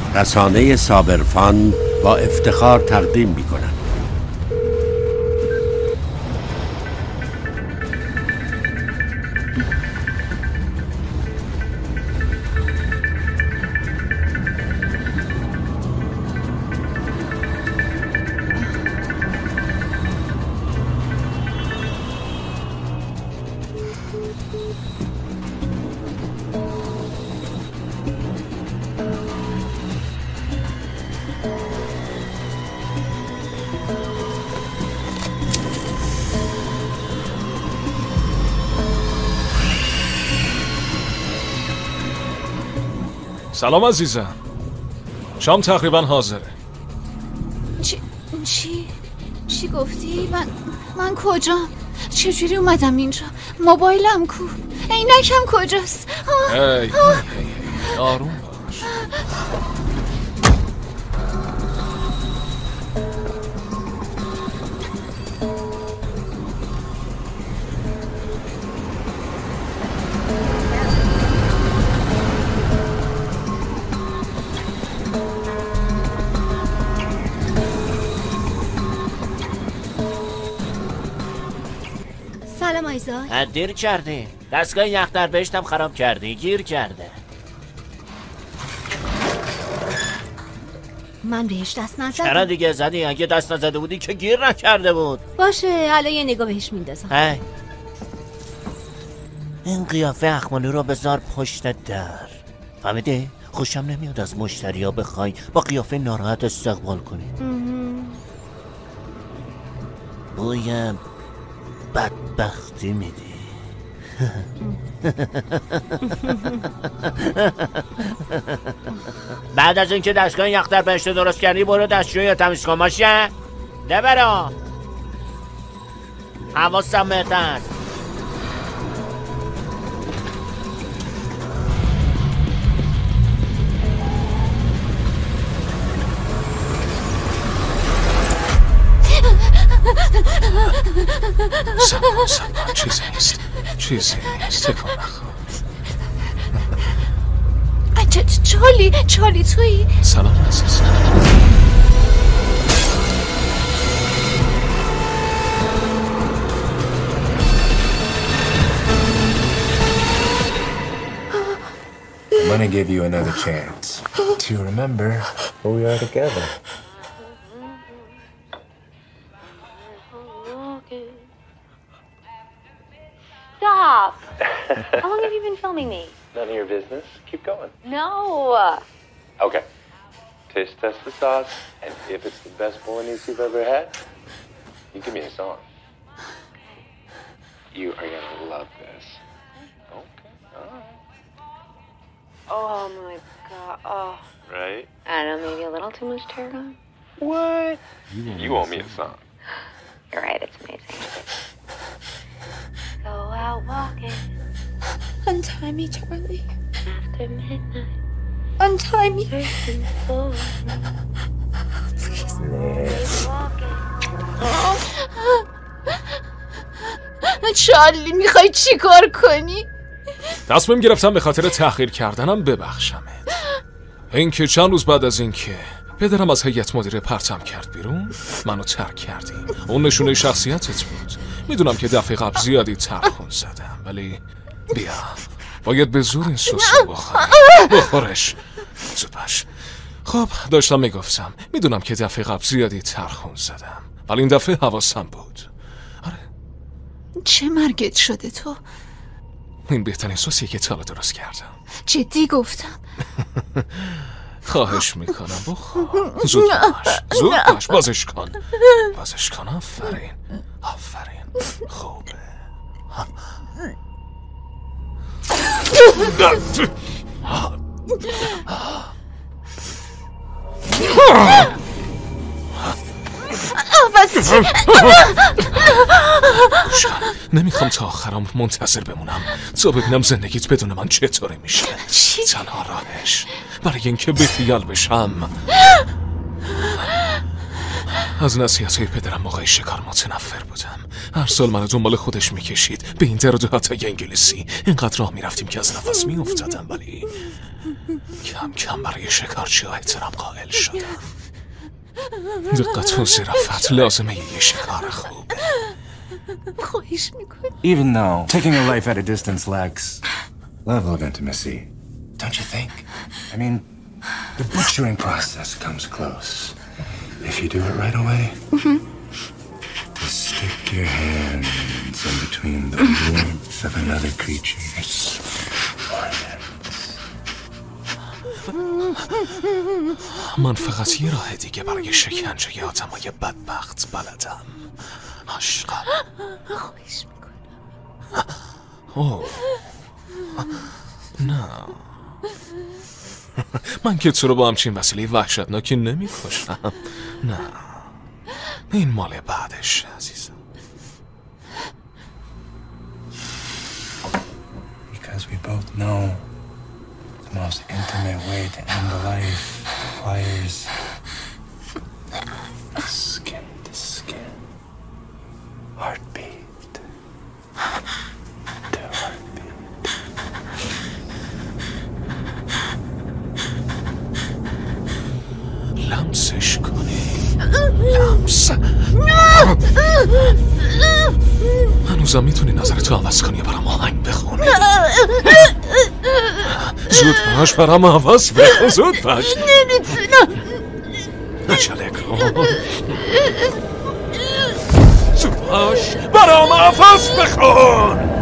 رسانه صابرفان با افتخار تقدیم می‌کند. سلام عزیزم، شام تقریبا حاضره. چی گفتی؟ من کجام؟ چجوری اومدم اینجا؟ موبایلم کو؟ عینکم کجاست؟ ای آروم باش. سلام آیزا. دیر کردی. دستگاه یخ در بهشتم خراب کردی. گیر کرده. من بهش دست نزدم. چرا دیگه زدی؟ اگه دست نزده بودی که گیر نکرده بود. باشه الان یه نگاه بهش میندازم. این قیافه اخمالو رو بذار پشت در. فهمیدی؟ خوشم نمیاد از مشتریا بخوای با قیافه ناراحت استقبال کنی. بوی بدبختی میدی. بعد از اینکه دستگاه یخ در بهشت درست کردی برو دستشویی یا تمیز کن باشه؟ ده برو. حواسم بهت هست. سلام چیزی نیست تکان نخور. چارلی تویی؟ سلام عزیزم. I'm gonna give you another chance to remember who we are together. Stop! How long have you been filming me? None of your business. Keep going. No! Okay. Taste test the sauce, and if it's the best bolognese you've ever had, you give me a song. You are gonna love this. Okay. All right. Oh my god. Oh. Right? I don't know, maybe a little too much tarragon? What? You owe me a song. You're right, it's amazing. Go out walking. Untie me, Charlie. After midnight. Untie me. Searching for Please. چارلی میخوای چی کار کنی؟ تصمیم گرفتم به خاطر تأخیر کردنم ببخشمت. این که چند روز بعد از اینکه پدرم از هیئت مدیره پرتم کرد بیرون منو ترک کردی. اون نشونه شخصیتت بود. میدونم که دفعه قبل زیادی ترخون زدم ولی بیا باید به زور این سوسو بخورش. زودباش. خب داشتم میگفتم میدونم که دفعه قبل زیادی ترخون زدم ولی این دفعه حواسم بود. آره. چه مرگت شده تو؟ این بهترین سوسیه که تا درست کردم. جدی گفتم. خواهش میکنم بخور. زود باش بازش کن. آفرین خوبه. نمیخوام تا آخرام منتظر بمونم تا ببینم زندگیت بدون من چطوری میشه. تنها راهش برای اینکه بیخیال بشم از نصیحت‌های پدرم موقع شکار متنفر بودم. هر سال منو دنبال خودش میکشید به این در و دهاتای انگلیسی. اینقدر راه میرفتیم که از نفس میافتادم، ولی کم کم برای شکارچی‌ها احترام قائل شدم. دقت و ظرافت لازمه یه شکار خوب. خواهش میکنم. Even though taking a life at a distance lacks level of intimacy, don't you think? I mean, the butchering process comes close. If you do it right away, just stick your hands in between the warmth of another creature's organs. من فقط یه راه دیگه برای شکنجه آدمای بدبخت بلدم. عشقم. خواهش میکنم. اوه نه، من که تو رو با همچین وسیله وحشتناکی نمیکشم. نه، این مال بعدش عزیزم. Because we both know the most intimate way to end a life requires skin to skin, heartbeat to heartbeat. لمسش کنی، لمس. هنوزم میتونی نظرتو عوض کنی برام آهنگ بخونی. زود باش برام عوض بخون، زود باش. نمیتونم. عجله کن، زود باش برام عوض بخون.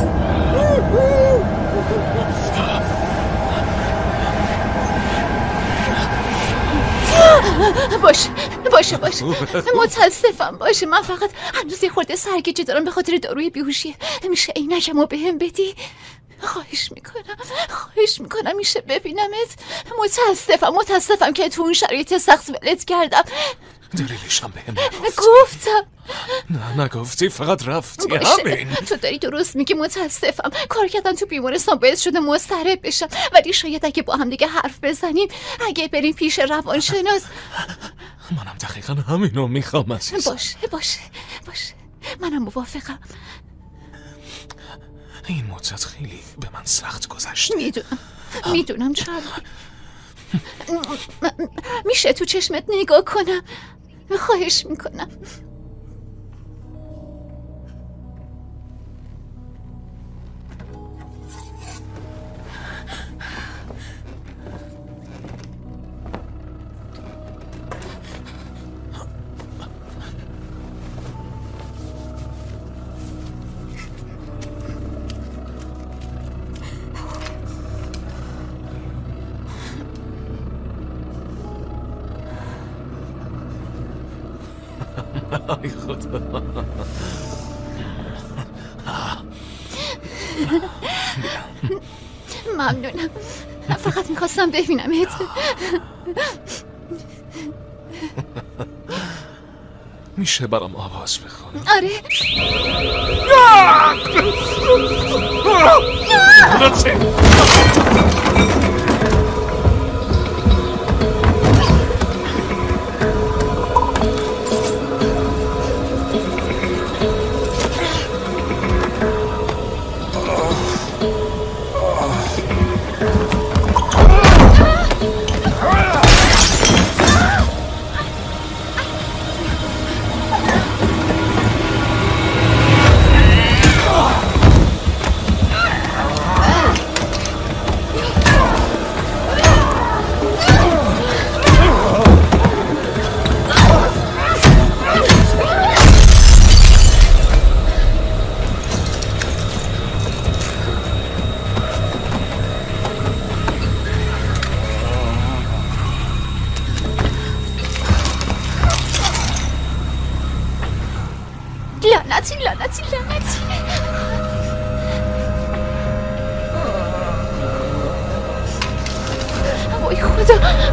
باشه متاسفم. باشه، من فقط هنوز یه خورده سرگیجه دارم به خاطر داروی بیهوشی. میشه عینکمو بهم بدی؟ خواهش میکنم میشه ببینمت؟ متاسفم که تو اون شرایط سخت ولت کردم. دلیلشم بهم نگفتی. گفتم. نه نگفتی، فقط رفتی. باشه. همین. تو داری درست میگی. متاسفم. کار کردن تو بیمارستان باعث شده مضطرب بشم، ولی شاید اگه با هم دیگه حرف بزنیم، اگه بریم پیش روانشناس. منم دقیقا همینو میخوام عزیزم. باشه منم موافقم. این مدت خیلی به من سخت گذشته. میدونم چرا. میشه تو چشمت نگاه کنم؟ خواهش میکنم. ای خدا. ممنونم. فقط میخواستم ببینمت. میشه برام آواز بخونی؟ آره. لعنتی وای خدا.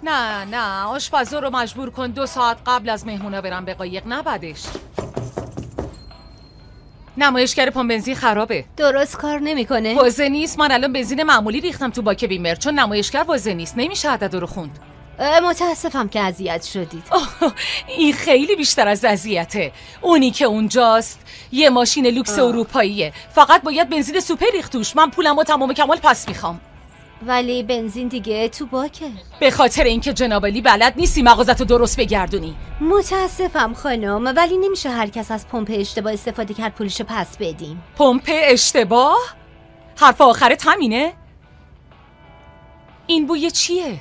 نه آشپزا رو مجبور کن 2 ساعت قبل از مهمونا برم به قایق، نه بعدش. نمایشگر پمپ بنزین خرابه، درست کار نمیکنه. واضح نیست. من الان بنزین معمولی ریختم تو باک بیمر چون نمایشگر واضح نیست، نمیشه عدد رو خوند. متاسفم که اذیت شدید. این خیلی بیشتر از اذیته. اونی که اونجاست یه ماشین لوکس اروپاییه، فقط باید بنزین سوپر ریخت توش. من پولمو تمام کمال پس میخوام. ولی بنزین دیگه تو باکه. به خاطر اینکه جنابالی بلد نیستی مغازتو درست بگردونی. متاسفم خانم، ولی نمیشه هر کس از پمپ اشتباه استفاده کرد پولشو پس بدیم. پمپ اشتباه؟ حرف آخرت همینه؟ این بوی چیه؟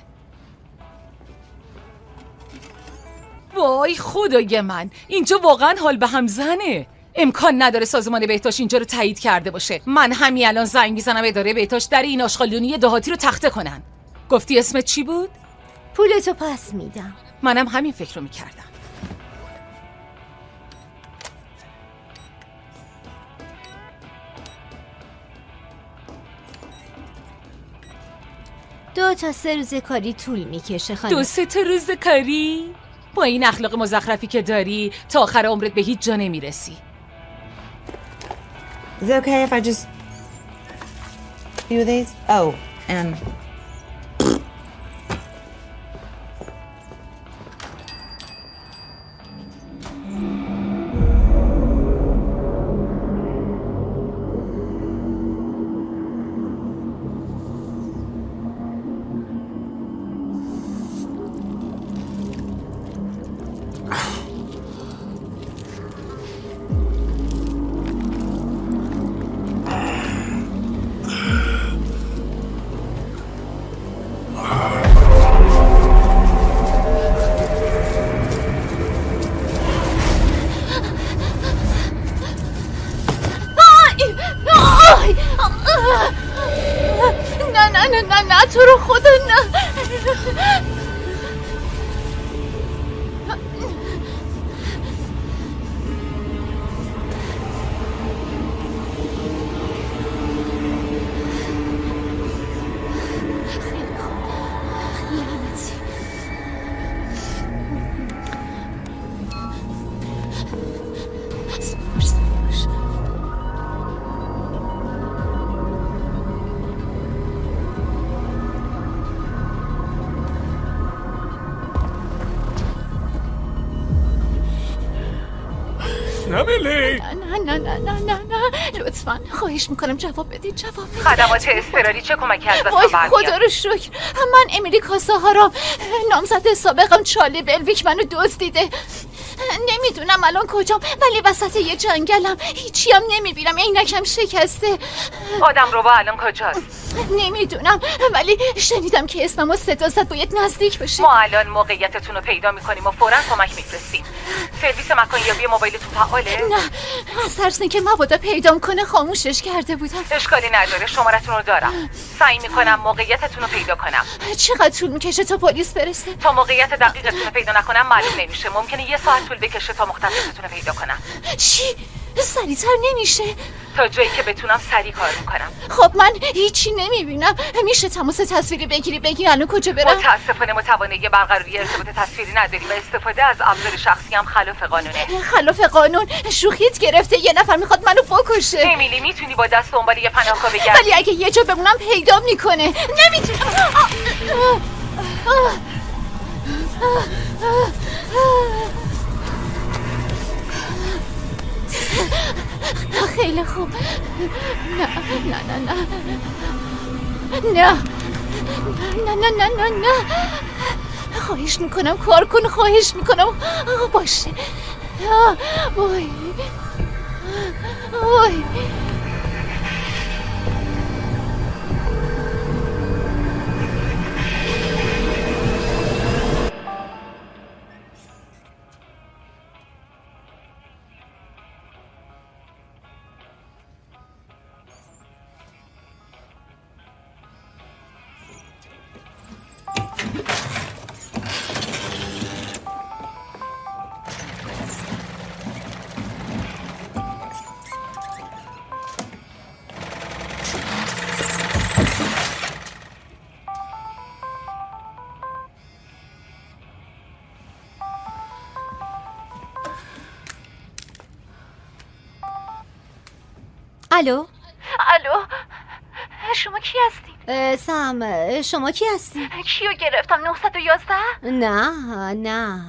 وای خدای من، اینجا واقعا حال به هم زنه. امکان نداره سازمان بهداشت اینجا رو تایید کرده باشه. من همین الان زنگ میزنم اداره بهداشت در این آشغالونی دهاتی رو تخته کنن. گفتی اسمت چی بود؟ پولتو پس میدم. منم همین فکر رو میکردم. دو تا 3 روز کاری طول میکشه خانم. 2-3 روز کاری؟ با این اخلاق مزخرفی که داری تا آخر عمرت به هیچ جا نمیرسی. Is it okay if I just do these? Oh, and نه تو رو خدا نه. نه لطفاً خواهش میکنم جواب بدید. جواب بدید. خدمات اضطراری چه کمکی از دستم برمیاد؟ خدا رو شکر. من امیلی کاساهارام، نامزد سابقم چارلی بلویک منو دزدیده. نمیدونم الان کجام، ولی وسط یه جنگلم. هیچی هم نمیبینم، عینکم شکسته. آدم رو با الان کجاست؟ نمیدونم، ولی شنیدم که اسممو صدا زد باید نزدیک بشه. ما الان موقعیتتون رو پیدا میکنیم و فوراً کمک میفرستیم. سرویس مکانیابی موبایلتون فعاله؟ نه، از ترس اینکه مبادا پیدام کنه خاموشش کرده بودم. اشکالی نداره، شمارتون رو دارم. سعی میکنم موقعیتتون رو پیدا کنم. چقدر طول میکشه تا پلیس برسه؟ تا موقعیت دقیقتون رو پیدا نکنم معلوم نمیشه. ممکنه 1 ساعت طول بکشه تا مختصتون رو پیدا کنم. چی؟ سریعتر نمیشه؟ تا جایی که بتونم سریع کار میکنم. خب من هیچی نمیبینم. میشه تماس تصویری بگی الان کجا برم؟ متاسفانه متوانایی برقراری ارتباط تصویری نداری و استفاده از ابزار شخصی هم خلاف قانونه. خلاف قانون؟ شوخیت گرفته؟ یه نفر میخواد منو بکشه. امیلی میتونی با دست دنبال یه پناهگاه بگردی؟ ولی اگه یه جا بمونم پیدا میکنه. نمیتونم. خیلی خوب. نه نه نه نه نه نه نه نه نه. خواهش میکنم کار کن، خواهش میکنم. باشه. وای وای. الو الو، شما کی هستین؟ سم، شما کی هستی؟ کیو گرفتم؟ 911؟ نه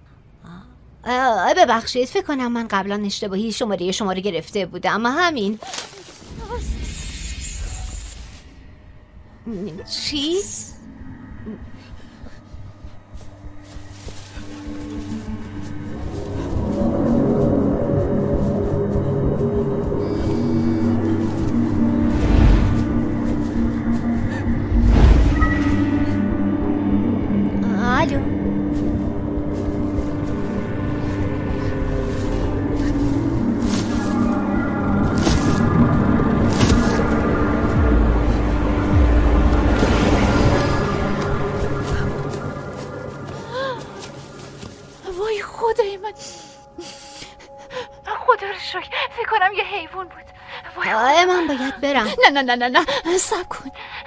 ببخشید، فکر کنم من قبلا اشتباهی شماره شما رو گرفته بودم، اما همین. چی؟ وای خدای من، خدا رو شکر، فکر کنم یه حیوان بود. وای من باید برم. نه صبر کن.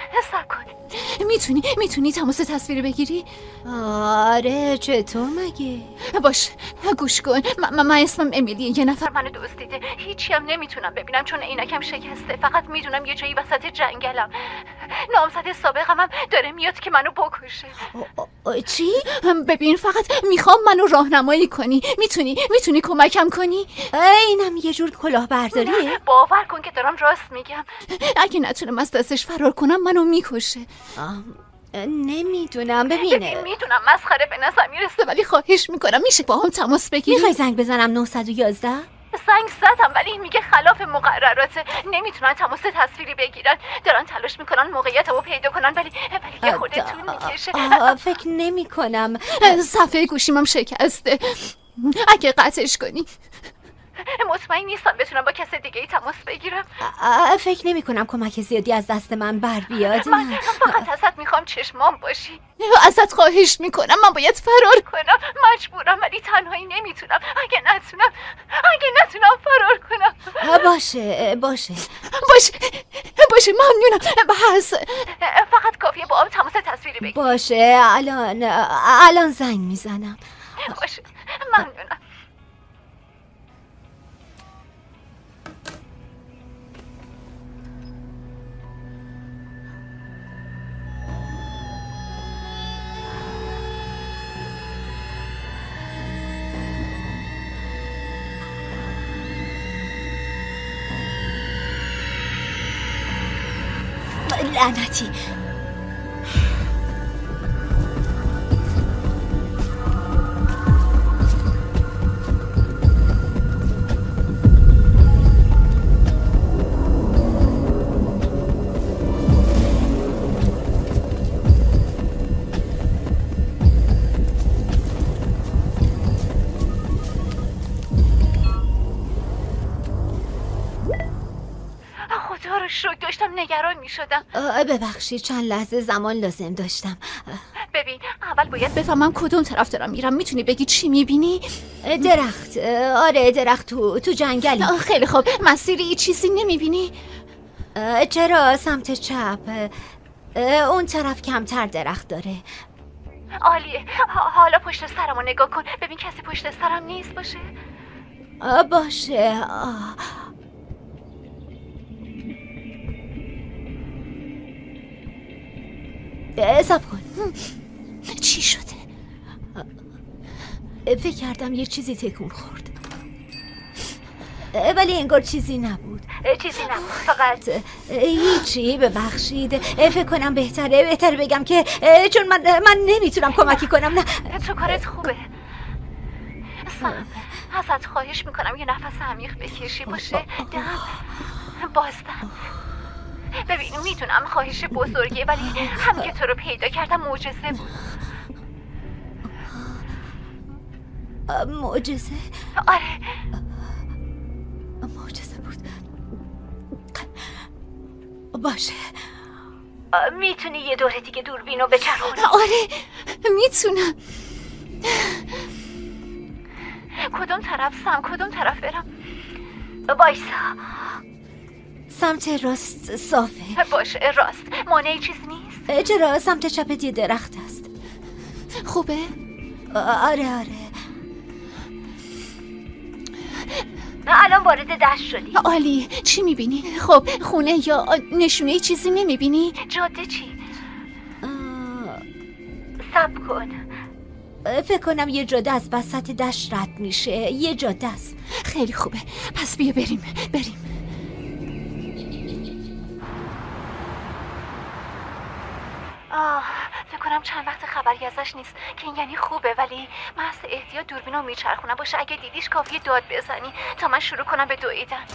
میتونی تماس تصویری بگیری؟ آره، چطور مگه؟ باش، گوش کن. من اسمم امیلیه. یه نفر منو دزدیده. هیچی هم نمیتونم ببینم چون عینکم شکسته. فقط میدونم یه جایی وسط جنگلم. نامزد سابقم هم داره میاد که منو بکشه. چی؟ ببین، فقط میخوام منو راهنمایی کنی. میتونی کمکم کنی؟ اینم یه جور کلاهبرداریه. باور کن که دارم راست میگم. اگه نتونم از دستش فرار کنم منو میکشه. نمیدونم. ببینه، میدونم مسخره به نظر میرسه، ولی خواهش میکنم میشه با هم تماس بگیری؟ میخوای زنگ بزنم 911؟ زنگ زدم ولی میگه خلاف مقرراته، نمیتونن تماس تصویری بگیرن. دارن تلاش میکنن موقعیتمو پیدا کنن ولی یه خورده طول میکشه. فکر نمی کنم. صفحه گوشیمم شکسته. اگه قطعش کنی. مطمئن نیستم بتونم با کس دیگه ای تماس بگیرم. فکر نمی کنم کمک زیادی از دست من بر بیاد. من فقط ازت میخوام چشمام باشی. ازت خواهش میکنم، من باید فرار کنم. مجبورم ولی تنهایی نمیتونم. اگه نتونم فرار کنم. باشه ممنونم. بس فقط کافیه با هم تماس تصویری بگیریم. باشه، الان زنگ میزنم. باشه ممنونم. لعنتی. خدا رو شکر، داشتم نگران می شدم. ببخشید، چند لحظه زمان لازم داشتم. ببین، اول باید بفهمم کدوم طرف دارم میرم. میتونی بگی چی میبینی؟ درخت. آره، درخت تو جنگلی. خیلی خوب. مسیری چیزی نمیبینی؟ چرا؟ سمت چپ. اون طرف کمتر درخت داره. عالیه. حالا پشت سرمو نگاه کن. ببین کسی پشت سرم نیست باشه؟ باشه. صبر کن. چی شده؟ فکر کردم یه چیزی تکون خورد، ولی انگار چیزی نبود. فقط هیچی. ببخشید. فکر کنم بهتره بگم که چون من نمیتونم کمکی کنم. نه، تو کارت خوبه. ازت خواهش میکنم یه نفس عمیق بکشی. باشه؟ بازدم. ببین، میتونم خواهش بزرگیه ولی هم که تو رو پیدا کردم معجزه بود. معجزه؟ آره، معجزه بود. باشه. میتونی یه دوره دیگه دوربینو بچرخونی؟ آره میتونم. کدوم طرف برم؟ وایسا. سمت راست صافه. باشه، راست. مانعی چیز نیست؟ چرا؟ سمت چپت یه درخت هست. خوبه؟ آره. الان وارد دشت شدی. عالی. چی میبینی؟ خب خونه یا نشونه چیزی نمیبینی؟ جاده چی؟ صبر کن. فکر کنم یه جاده از وسط دشت رد میشه. یه جاده است. خیلی خوبه. پس بیا بریم. فکر کنم چند وقت خبری ازش نیست که این یعنی خوبه، ولی محض احتیاط دوربینو میچرخونم. باشه اگه دیدیش کافیه داد بزنی تا من شروع کنم به دویدن.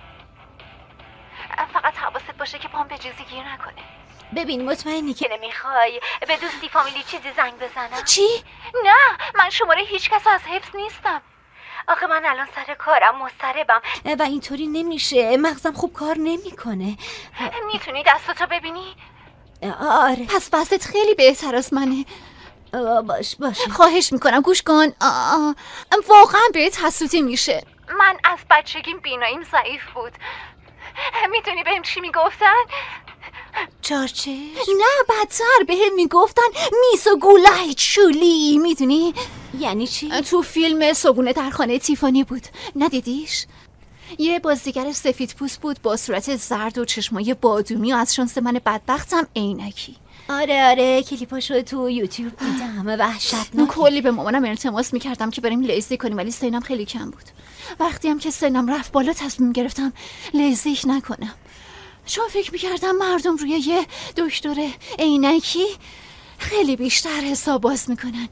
فقط حواست باشه که پام به چیزی گیر نکنه. ببین مطمئنی که نمیخوای به دوستی فامیلی چیزی زنگ بزنم؟ چی؟ نه، من شماره هیچ کس از حفظ نیستم. آخه من الان سر کارم مضطربم و اینطوری نمیشه. مغزم خوب کار نمیکنه. میتونی دستاتو ببینی؟ آره. پس وضعت خیلی بهتر از منه. باش. خواهش میکنم گوش کن. واقعا بهت حسودی میشه. من از بچگیم بیناییم ضعیف بود. میدونی بهم چی میگفتن؟ چارچه؟ نه بدتر بهم میگفتن میس و گولای چولی. میدونی؟ یعنی چی؟ تو فیلم صبحونه در خانه تیفانی بود. ندیدیش؟ یه بازیگر سفید پوست بود با صورت زرد و چشمای بادومی و از شانس من بدبختم عینکی. آره کلیپاشو تو یوتیوب دیدم. وحشتناک. کلی به مامانم التماس میکردم که بریم لیزی کنیم ولی سنم خیلی کم بود. وقتی هم که سنم رفت بالا تصمیم گرفتم لیزیک نکنم، چون فکر میکردم مردم روی یه دکتر عینکی خیلی بیشتر حساب باز میکنن.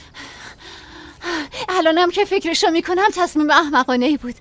الانم که فکرشو میکنم تصمیم احمقانه‌ای بود.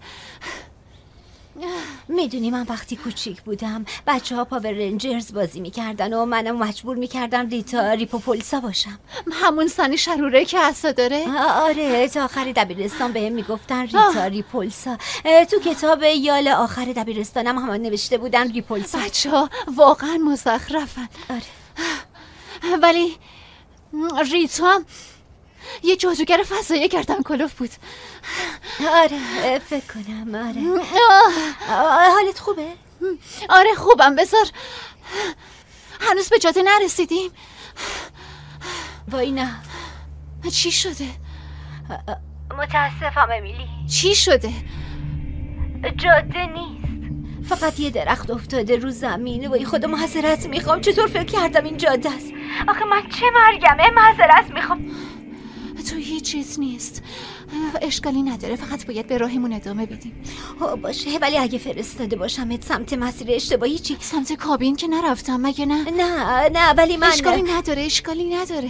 میدونی من وقتی کوچیک بودم بچه ها پاور رنجرز بازی میکردن و منم مجبور میکردن ریتا ریپوپولسا باشم. همون سن شروره که عصا داره؟ آره تا آخر دبیرستان بهم میگفتن ریتا ریپولسا. تو کتاب یال آخر دبیرستانم هم نوشته بودن ریپولسا. بچه ها واقعا مزخرفن. آره. ولی ریتا یه جادوگر فضایی گردن کلوف بود. آره فکر کنم. آره. حالت خوبه؟ آره خوبم. بذار هنوز به جاده نرسیدیم. وای نه. چی شده؟ متاسفم امیلی. چی شده؟ جاده نیست، فقط یه درخت افتاده رو زمین. وای خدا معذرت میخوام. چطور فکر کردم این جاده است؟ آخه من چه مرگمه. معذرت میخوام. تو هیچ چیز نیست. اشکالی نداره. فقط باید به راهمون ادامه بدیم. باشه ولی اگه فرستاده باشمت سمت مسیر اشتباهی چی؟ سمت کابین که نرفتم مگه نه؟ نه ولی من اشکالی نداره.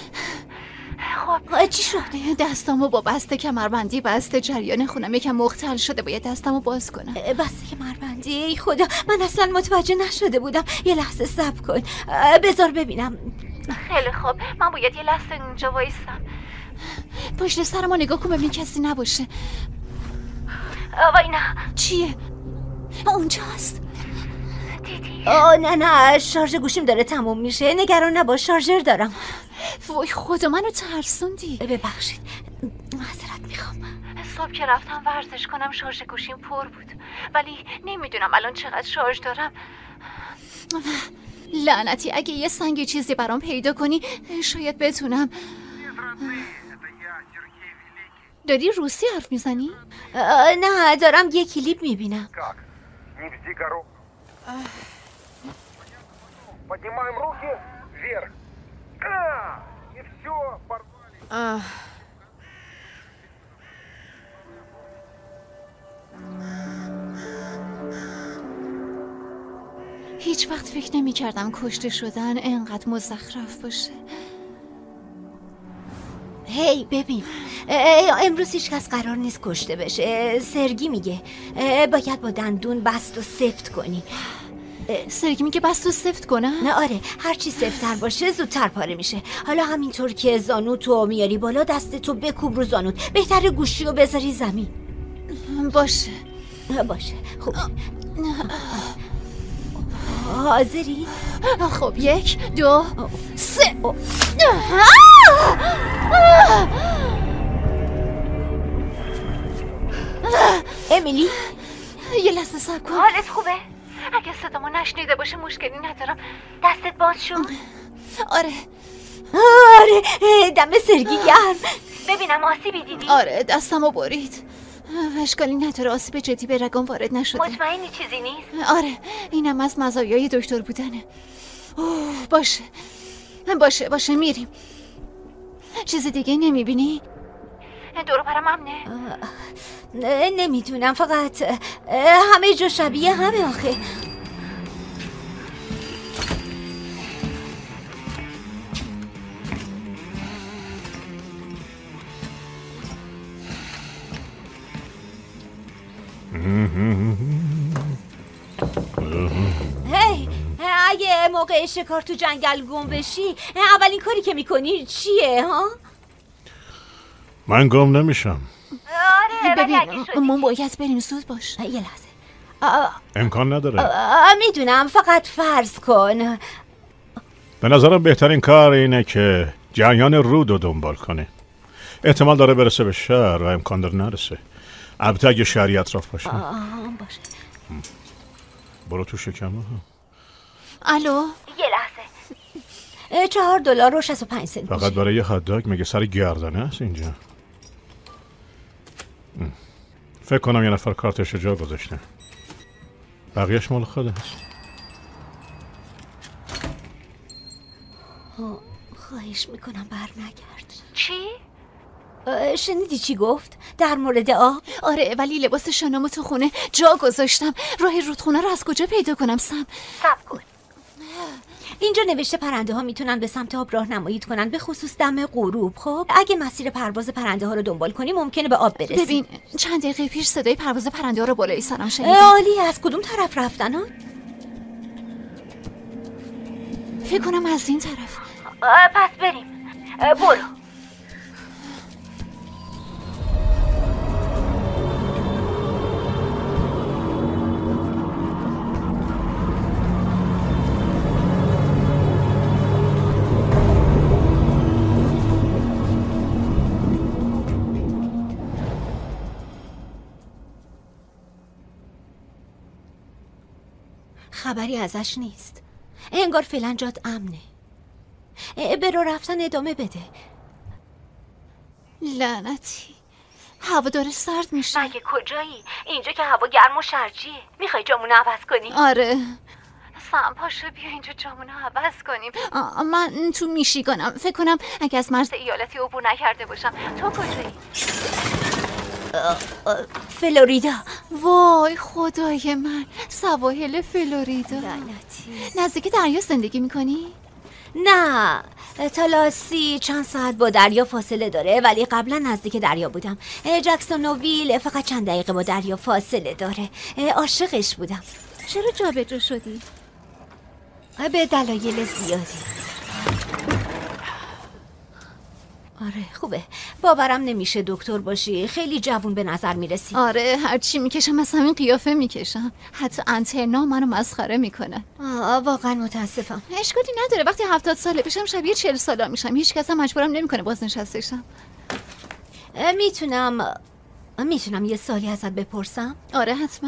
خب چی شد؟ دستامو با بسته کمربندی بسته. جریان خونم یکم مختل شده. باید دستامو باز کنم. بسته کمربندی؟ ای خدا من اصلا متوجه نشده بودم. یه لحظه صبر کن. بذار ببینم. خیلی خوب. من باید یه لحظه اینجا وایسم. پشت سرمو نگاه کن ببین کسی نباشه. وای نه. چیه؟ اونجاست. دیدی؟ نه شارژ گوشیم داره تموم میشه. نگران نباش شارژر دارم. وای خدا منو ترسوندی. ببخشید معذرت میخوام. صبح که رفتم ورزش کنم شارژ گوشیم پر بود، ولی نمیدونم الان چقدر شارژ دارم. لعنتی اگه یه سنگ چیزی برام پیدا کنی شاید بتونم. داری روسی حرف میزنی؟ نه دارم یه کلیپ میبینم. هیچ وقت فکر نمی کردم کشته شدن انقدر مزخرف باشه. هی ببین امروز هیچ کس قرار نیست کشته بشه. سرگی میگه باید با دندون بست و سفت کنی. سرگی میگه بست و سفت کنم؟ نه آره هرچی سفت‌تر باشه زودتر پاره میشه. حالا همینطور که زانوتو میاری بالا دستتو بکوب رو زانوت. بهتره گوشی رو بذاری زمین. باشه خوب. حاضری؟ خب 1 2 3 امیلی یه لحظه صبر کن. حالت خوبه؟ اگه صدامو نشنیده باشه مشکلی ندارم. دستت باز شد؟ آره دم سرگی گرم. ببینم آسیبی دیدی؟ آره دستمو برید. اشکالی نداره، آسیب جدی به رگم وارد نشده. مطمئنی چیزی نیست؟ آره، اینم از مزایای دکتر بودنه. اوه باشه میریم. چیز دیگه نمیبینی؟ دور برم امنه؟ نمیدونم، فقط همه جا شبیه همه آخه. هی اگه موقع شکار تو جنگل گم بشی اولین کاری که میکنی چیه ها؟ من گم نمیشم. آره ببین ما باید بریم، زود باش. یه لحظه. امکان نداره. میدونم، فقط فرض کن. به نظرم بهترین کار اینه که جریان رود رو دنبال کنه. احتمال داره برسه به شهر و امکان داره نرسه. البته اگه شهری اطراف باشه. باشه. برو تو شکمه. الو، یه لحظه. $4 و 65 سنت. فقط برای یه هاتداگ؟ مگه سر گردنه است اینجا؟ فکر کنم یه نفر کارتش جا گذاشته. بقیهش مال خوده هست. خواهش میکنم بر نگرد. چی؟ شنیدی چی گفت؟ در مورد آب؟ آره، ولی لباس شنامو تو خونه جا گذاشتم. راه رودخونه رو از کجا پیدا کنم؟ صبر کن. اینجا نوشته پرنده ها میتونن به سمت آب راهنمایی کنن، به خصوص دم غروب. خب اگه مسیر پرواز پرنده ها رو دنبال کنی ممکنه به آب برسی. ببین چند دقیقه پیش صدای پرواز پرنده ها رو بالای سرم شنیدم. عالی، از کدوم طرف رفتن ها؟ فکر کنم از این طرف. پس بریم. برو. خبری ازش نیست. انگار فعلا جات امنه. به راه رفتن ادامه بده. لعنتی، هوا داره سرد میشه. مگه کجایی؟ اینجا که هوا گرم و شرجیه. میخوای جامونو عوض کنی؟ آره. سم پاشو بیا اینجا جامونو عوض کنیم. من تو میشیگانم. فکر کنم اگه از مرز ایالتی عبور نکرده باشم. تو کجایی؟ فلوریدا. وای خدای من، سواحل فلوریدا. نزدیک دریا زندگی میکنی؟ نه، تالاسی چند ساعت با دریا فاصله داره، ولی قبلا نزدیک دریا بودم. جکسونویل فقط چند دقیقه با دریا فاصله داره. عاشقش بودم. چرا جابجا شدی؟ به دلایل زیادی. آره خوبه. باورم نمیشه دکتر باشی. خیلی جوون به نظر میرسی. آره، هرچی میکشم از همین قیافه میکشم. حتی انترنا منو مسخره میکنن. واقعا متاسفم. اشکالی نداره، وقتی 70 ساله بشم شبیه 40 ساله میشم. هیچ کس هم مجبورم نمیکنه بازنشسته‌شم. میتونم یه سوالی ازت بپرسم؟ آره حتما.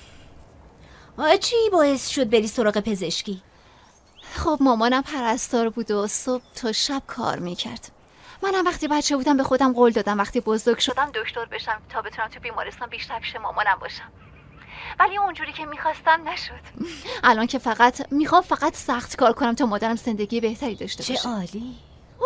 چی باعث شد بری سراغ پزشکی؟ خب مامانم پرستار بود و صبح تا شب کار میکرد. منم وقتی بچه بودم به خودم قول دادم وقتی بزرگ شدم دکتر بشم تا بتونم تو بیمارستان بیشتر پیش مامانم باشم. ولی اونجوری که میخواستم نشد. الان که میخوام فقط سخت کار کنم تا مادرم زندگی بهتری داشته باشه. چه عالی.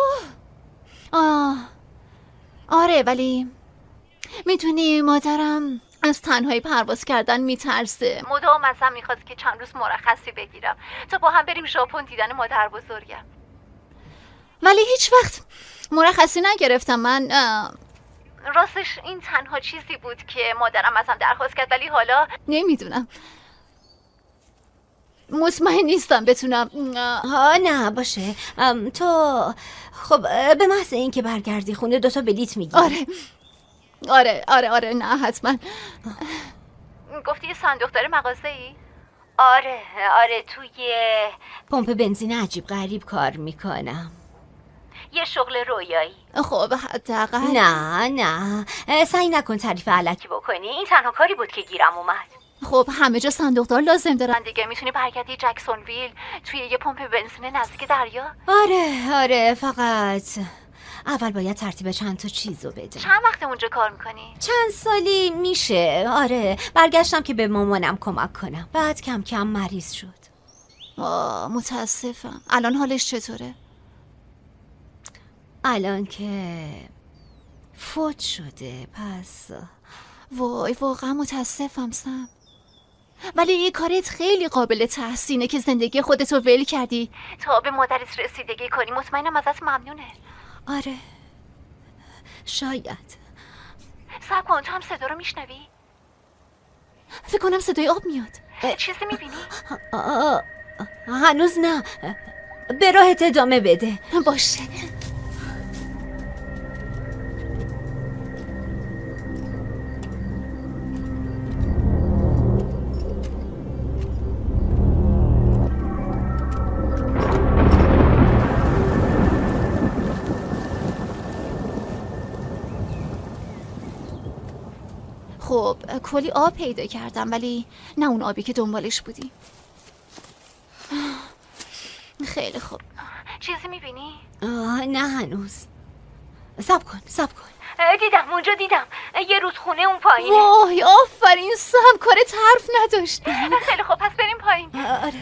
آره، ولی میتونی مادرم از تنهایی پرواز کردن میترسه. مدام ازم میخواست که چند روز مرخصی بگیرم تا با هم بریم ژاپن دیدن مادر بزرگم. ولی هیچ وقت مرخصی نگرفتم. من راستش این تنها چیزی بود که مادرم ازم درخواست کرد، ولی حالا نمیدونم، مطمئن نیستم بتونم. نه باشه. تو خب به محض این که برگردی خونه 2 تا بلیت میگیری. آره نه حتما. گفتی یه صندوق داره مغازه‌ای؟ آره توی پمپ بنزین عجیب غریب کار میکنم. یه شغل رویایی. خب حداقل. نه سعی نکن تعریف علکی بکنی. این تنها کاری بود که گیرم اومد. خب همه جا صندوقدار لازم دارن دیگه. میتونی برگردی جکسونویل توی یه پمپ بنزین نزدیک دریا. آره فقط اول باید ترتیب چند تا چیزو بدم. چند وقت اونجا کار میکنی؟ چند سالی میشه. آره برگشتم که به مامانم کمک کنم. بعد کم کم مریض شد. متاسفم. الان حالش چطوره؟ الان که فوت شده. پس وای واقعا متاسفم سم. ولی این کارت خیلی قابل تحسینه که زندگی خودتو ول کردی تا به مادرت رسیدگی کنی. مطمئنم ازت ممنونه. آره شاید. صبر کن، تو هم صدا رو میشنوی؟ فکر کنم صدای آب میاد. چیزی میبینی؟ هنوز نه. به راهت ادامه بده. باشه. خب کلی آب پیدا کردم ولی نه اون آبی که دنبالش بودی. خیلی خوب. چیزی میبینی؟ نه هنوز. صبر کن. دیدم اونجا دیدم. یه رودخونه اون پایینه. وای آفرین سم، کارت حرف نداشت. خیلی خوب پس بریم پایین. آره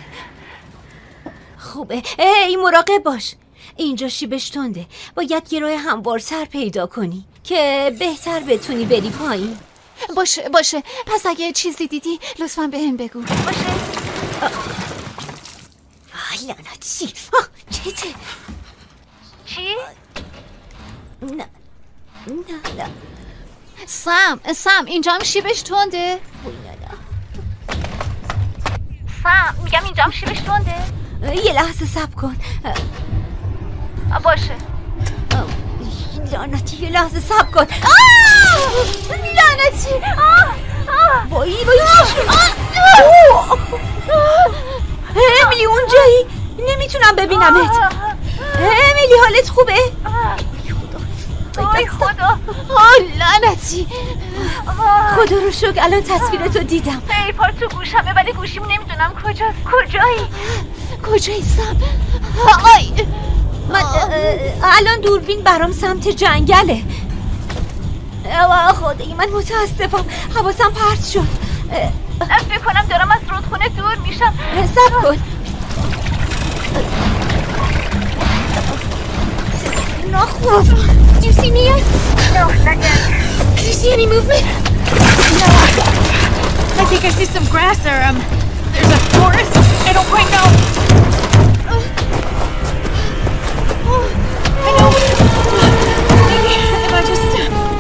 خوبه. ای مراقب باش. اینجا شیبش تنده. باید یه راه هموارتر پیدا کنی که بهتر بتونی بری پایین. باشه پس اگه چیزی دیدی لطفاً بهم بگو. باشه. وای لعنتی. چته؟ چی؟ نه سم اینجا هم شیبش تنده. سم میگم اینجا هم شیبش تنده. یه لحظه صبر کن. باشه. لعنتی یه لحظه صبر کن. لعنتی. وای امیلی اونجایی؟ نمیتونم ببینمت. امیلی حالت خوبه؟ ای خدا. لعنتی. خدا رو شکر الان تصویرتو دیدم. ایپار تو گوشمه ولی گوشیم نمیدونم کجاست. کجایی سم؟ آی من الان دوربین برام سمت جنگله. خدایی من متاسفم. حواسم پرت شد. فکر کنم دارم از رودخونه دور میشم. صبر کن. نخوب. Do you see me yet? No, not yet. Do you see any movement? No. I think I see some grass or there's a forest. I don't quite know. I know. Maybe if I just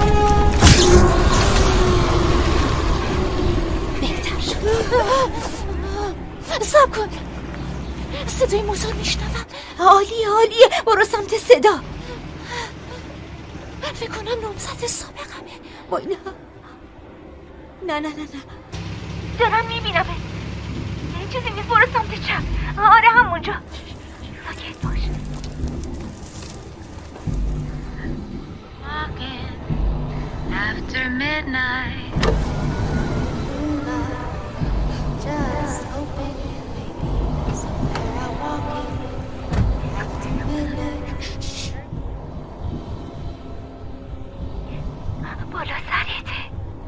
بهتر شد. صبر کن. صدای موتور میشنوم. عالیه. برو سمت صدا. فکر کنم نامزد سابقمه. وای نه دارم میبینمه. این چیزی نیست. برو سمت چپ. آره همونجا. ساکت باش. Walking after midnight. Just hoping maybe somewhere I'm walking after midnight. بالا سرته.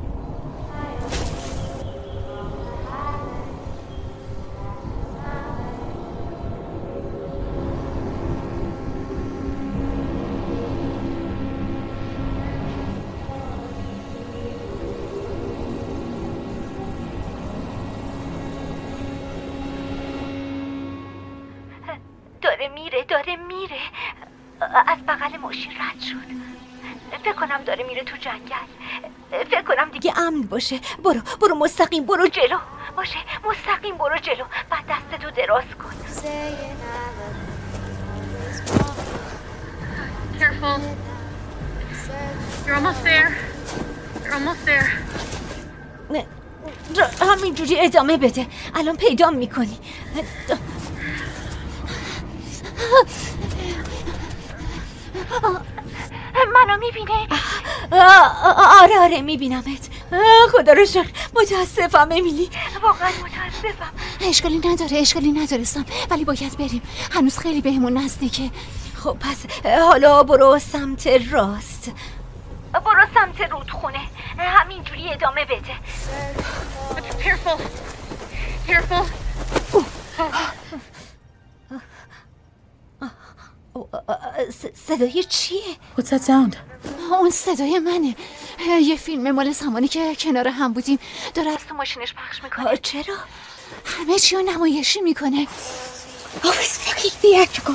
داره میره. از بغل ماشین رد شد. فکر کنم داره میره تو جنگل. فکر کنم دیگه امن باشه. برو مستقیم برو جلو. باشه مستقیم برو جلو. بعد دستتو دراز کن. Careful. You're almost there. You're almost there. همینجوری ادامه بده. الان پیدا میکنی. منو میبینه؟ آره میبینمت. خدا رو شکر. متاسفم امیلی. واقعا متاسفم. اشکالی نداره سم. ولی باید بریم. هنوز خیلی بهمون نزدیکه. خب پس حالا برو سمت راست، برو سمت رودخونه، همینجوری ادامه بده. Careful. Careful. صدای چیه؟ What's that sound? اون صدای منه. یه فیلم مال زمانی که کنار هم بودیم داره از تو ماشینش پخش میکنه. چرا؟ همه چی رو نمایشی میکنه. Oh, it's fucking theatrical.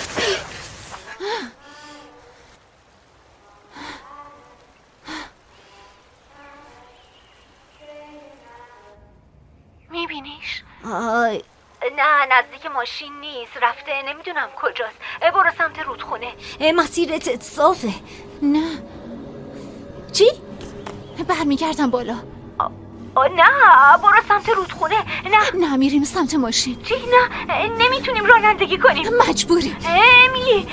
میبینیش؟ نه نزدیک ماشین نیست، رفته نمیدونم کجاست. برو سمت رودخونه، مسیرت صافه. نه. چی؟ برمیگردم بالا. نه برو سمت رودخونه. نه میریم سمت ماشین. چی؟ نه نمیتونیم رانندگی کنیم، مجبوریم. امیلی.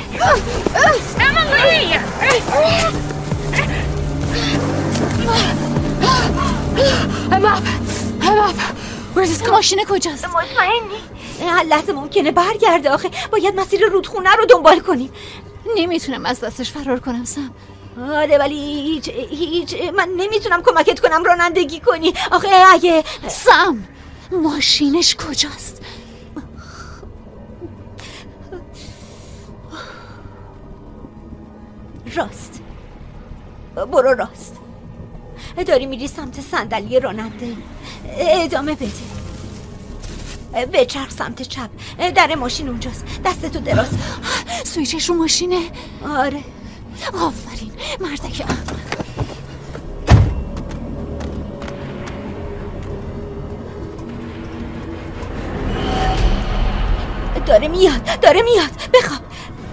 ماشین کجاست؟ مطمئنی؟ هر لحظه ممکنه برگرده. آخه باید مسیر رودخونه رو دنبال کنیم. نمیتونم از دستش فرار کنم سم. آره ولی هیچ من نمیتونم کمکت کنم رانندگی کنی. آخه اگه سم ماشینش کجاست؟ راست، برو راست. داری میری سمت صندلی راننده، ادامه بده. بچرخ سمت چپ، در ماشین اونجاست. دستتو دراز. سویچش رو ماشینه؟ آره. آفرین مردک احمق. داره میاد. بخواب.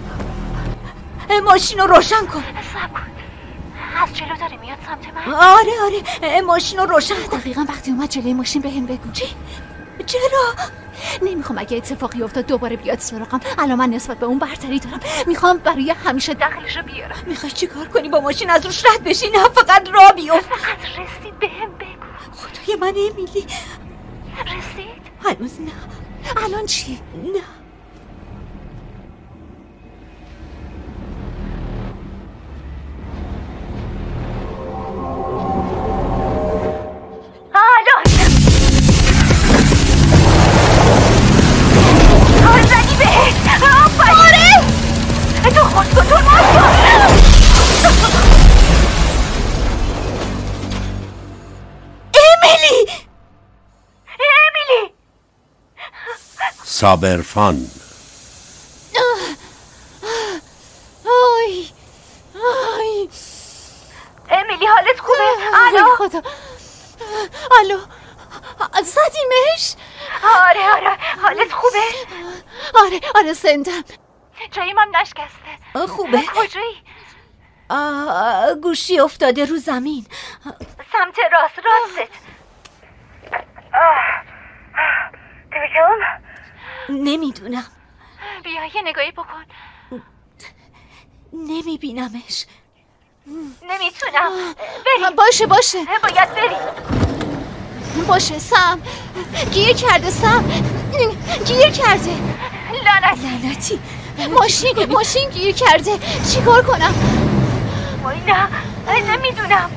ماشین رو روشن کن. صبر کن. از جلو داره میاد سمت من. آره ماشین رو روشن کن. دقیقا وقتی اومد جلوی ماشین بهم بگو. چرا؟ نمیخوام اگه اتفاقی افتاد دوباره بیاد سراغم. الان من نسبت به اون برتری دارم. میخوام برای همیشه داخلش رو بیارم. میخوای چی کار کنی؟ با ماشین از روش رد بشی؟ نه فقط راه بیفت. فقط رسید بهم بگو. خدای من امیلی. رسید؟ هنوز نه. الان چی؟ نه. صابرفان. امیلی حالت خوبه؟ الو الو زدیمش؟ آره حالت خوبه؟ آره زندم. جایم هم نشکسته. خوبه؟ کجایی؟ گوشی افتاده رو زمین سمت راستت. نمیدونم. بیا یه نگاهی بکن. نمیبینمش. نمیتونم. بریم. باشه باید بریم. باشه سم. گیر کرده سم. گیر کرده. لعنتی. ماشین گیر کرده. چیکار کنم؟ نه نمیدونم.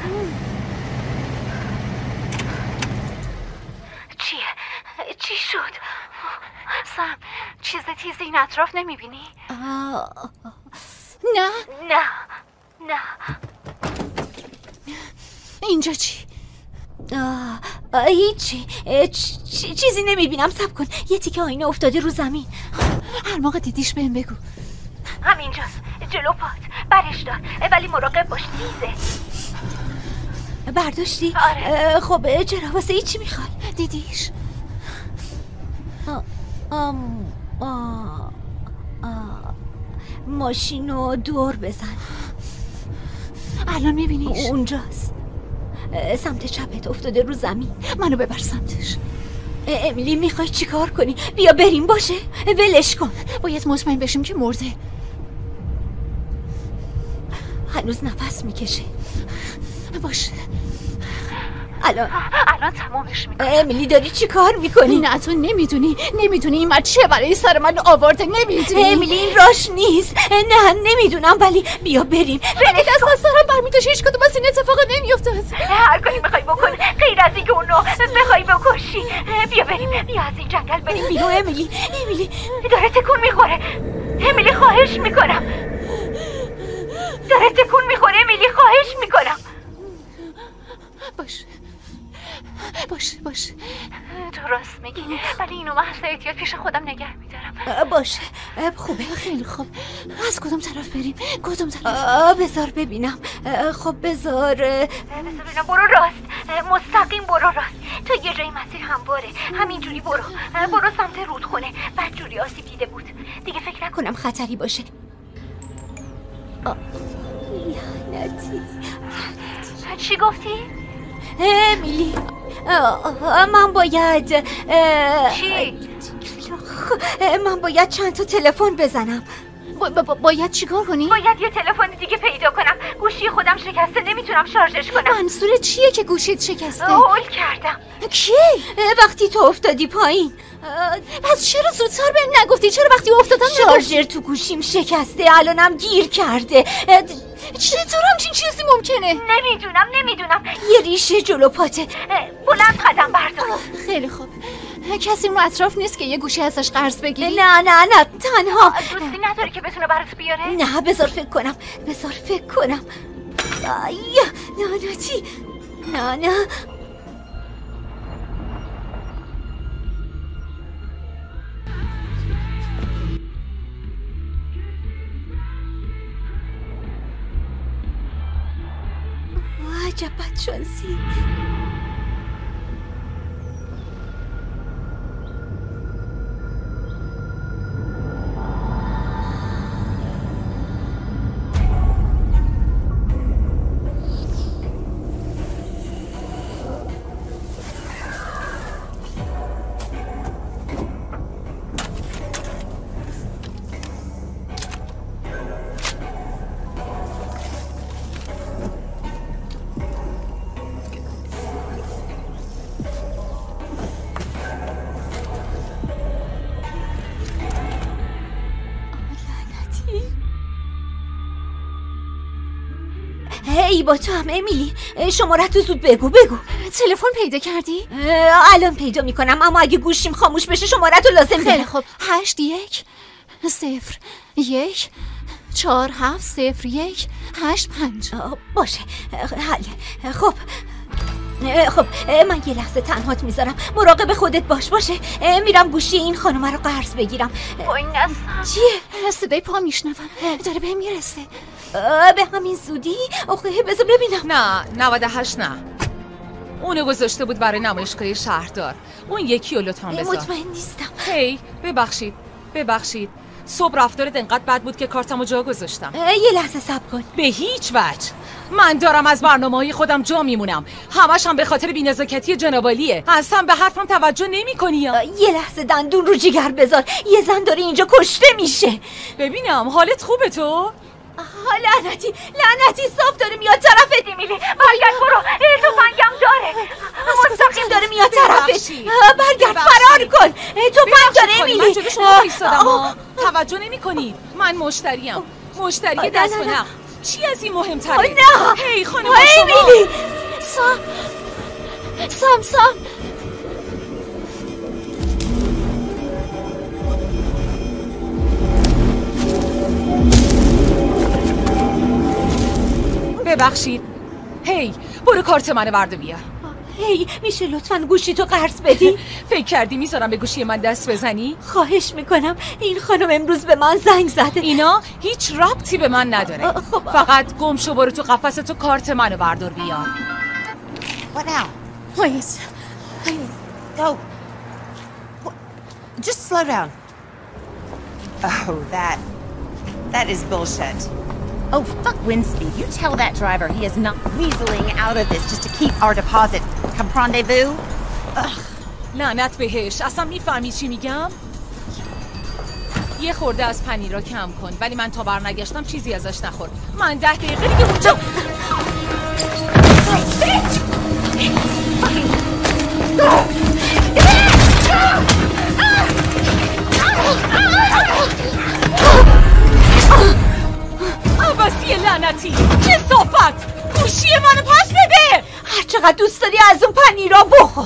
چی شد؟ سم چیز تیزی این اطراف نمیبینی؟ نه اینجا چی؟ هیچی. چیزی نمیبینم. صبر کن. یه تیکه آینه افتاده رو زمین. هر موقع دیدیش بهم بگو. همینجاست جلو پات. برش دار ولی مراقب باش تیزه. برداشتی؟ آره. خب چرا؟ واسه ای چی میخوای؟ دیدیش؟ ماشینو دور بزن. الان میبینیش؟ اونجاست سمت چپت افتاده رو زمین. منو ببر سمتش. امیلی میخوای چی کار کنی؟ بیا بریم. باشه ولش کن. باید مطمئن بشیم که مرده. هنوز نفس میکشه. باشه الان تمامش میکنم. امیلی داری چی کار میکنی؟ نه تو نمیدونی این مرد چه برای سر من آورده. نمیدونی امیلی این راش نیست. نه نمیدونم ولی بیا بریم. دست از سرم برمیداشت. هیچ کدوم از این اتفاق نمیافتاد. هر کاری میخوای بکن غیر از اینکه اونو بخوای بکشی. بیا بریم. بیا از این جنگل بریم بیرون. امیلی داره تکون میخوره. امیلی خواهش میکنم. داره تکون میخوره. امیلی خواهش میکنم. باشه تو راست میگی ولی اینو محض احتیاط پیش خودم نگه میدارم. باشه خوبه. خیلی خوب. از کدوم طرف بریم؟ بذار ببینم. خب بذار ببینم. برو راست. مستقیم برو راست. تو یه جای مسیر همواره. همینجوری برو سمت رودخونه. بعد جوری آسیب دیده بود. دیگه فکر نکنم خطری باشه. لعنتی. چی گفتی؟ امیلی من باید چی؟ من باید چند تا تلفن بزنم. باید چیکار کنی؟ باید یه تلفن دیگه پیدا کنم. گوشی خودم شکسته نمیتونم شارژش کنم. منظور چیه که گوشیت شکسته؟ هول کردم. کی؟ وقتی تو افتادی پایین. پس چرا زودتر بهم نگفتی؟ چرا وقتی افتادم شارژر تو گوشیم شکسته. الانم گیر کرده. چطور همچین چیزی ممکنه؟ نمیدونم. یه ریشه جلو پاته. بلند قدم بردار. خیلی خوب. کسی رو اطراف نیست که یه گوشه ازش قرض بگیری؟ نه تنها. دوستی نداری که بتونه برات بیاره؟ نه بذار فکر کنم. لعنتی. نه عجب بدشانسی. ای با تو هم امیلی. شماره‌ت رو زود بگو. تلفن پیدا کردی؟ الان پیدا میکنم اما اگه گوشیم خاموش بشه شماره‌ت رو لازم دارم. خیلی خب. 8101470185. باشه حل. خب من یه لحظه تنهات میذارم. مراقب خودت باشه. میرم گوشی این خانومه رو قرض بگیرم. وای نستم. چیه؟ صدای پا میشنوم. داره بهم میرسه. به همین زودی؟ آخه بذار ببینم. نه 98 نه. اونو گذاشته بود برای نمایشگاه شهردار. اون یکی رو لطفاً بذار. مطمئن نیستم. هی ببخشید. صبح رفتارت انقدر بد بود که کارتمو جا گذاشتم. یه لحظه صبر کن. به هیچ وجه. من دارم از برنامه‌های خودم جا میمونم. همش هم به خاطر بی‌نزاکتی جنابالیه. اصلا به حرفم توجه نمی‌کنی. یه لحظه دندون رو جگر بذار. یه زن داره اینجا کشته میشه. ببینم حالت خوبه تو؟ لعنتی صاف داره میاد طرفت. امیلی برگرد برو. تفنگم داره. مستقیم داره میاد طرفت. برگرد فرار کن. تفنگ داره امیلی. من جلوی شما ایستادم. توجه نمی‌کنید. من مشتری دست به نخ. چی از این مهمتره؟ نه هی خانم امیلی. سام ببخشید. هی برو کارت منو برده بیار. هی میشه لطفاً گوشی تو قرض بدی؟ فکر کردی میذارم به گوشی من دست بزنی؟ خواهش میکنم. این خانم امروز به من زنگ زده. اینا هیچ ربطی به من نداره. فقط گم شو برو تو قفست و کارت منو بردار بیار. What now? Please. Go. Just slow down. Oh, that is bullshit. Oh, fuck Windspeed. You tell that driver he is not weaseling out of this just to keep our deposit. Comprendez-vous? لعنت بهش. اصلا میفهمی چی میگم؟ یه خورده از پنیر را کم کن. ولی من تا برنگشتم چیزی ازش نخور. من 10 دقیقه دیگه اونجا عباسی لعنتی، کثافت! گوشی منو پس بده! هر چقدر دوست داری از اون پنیرا بخور.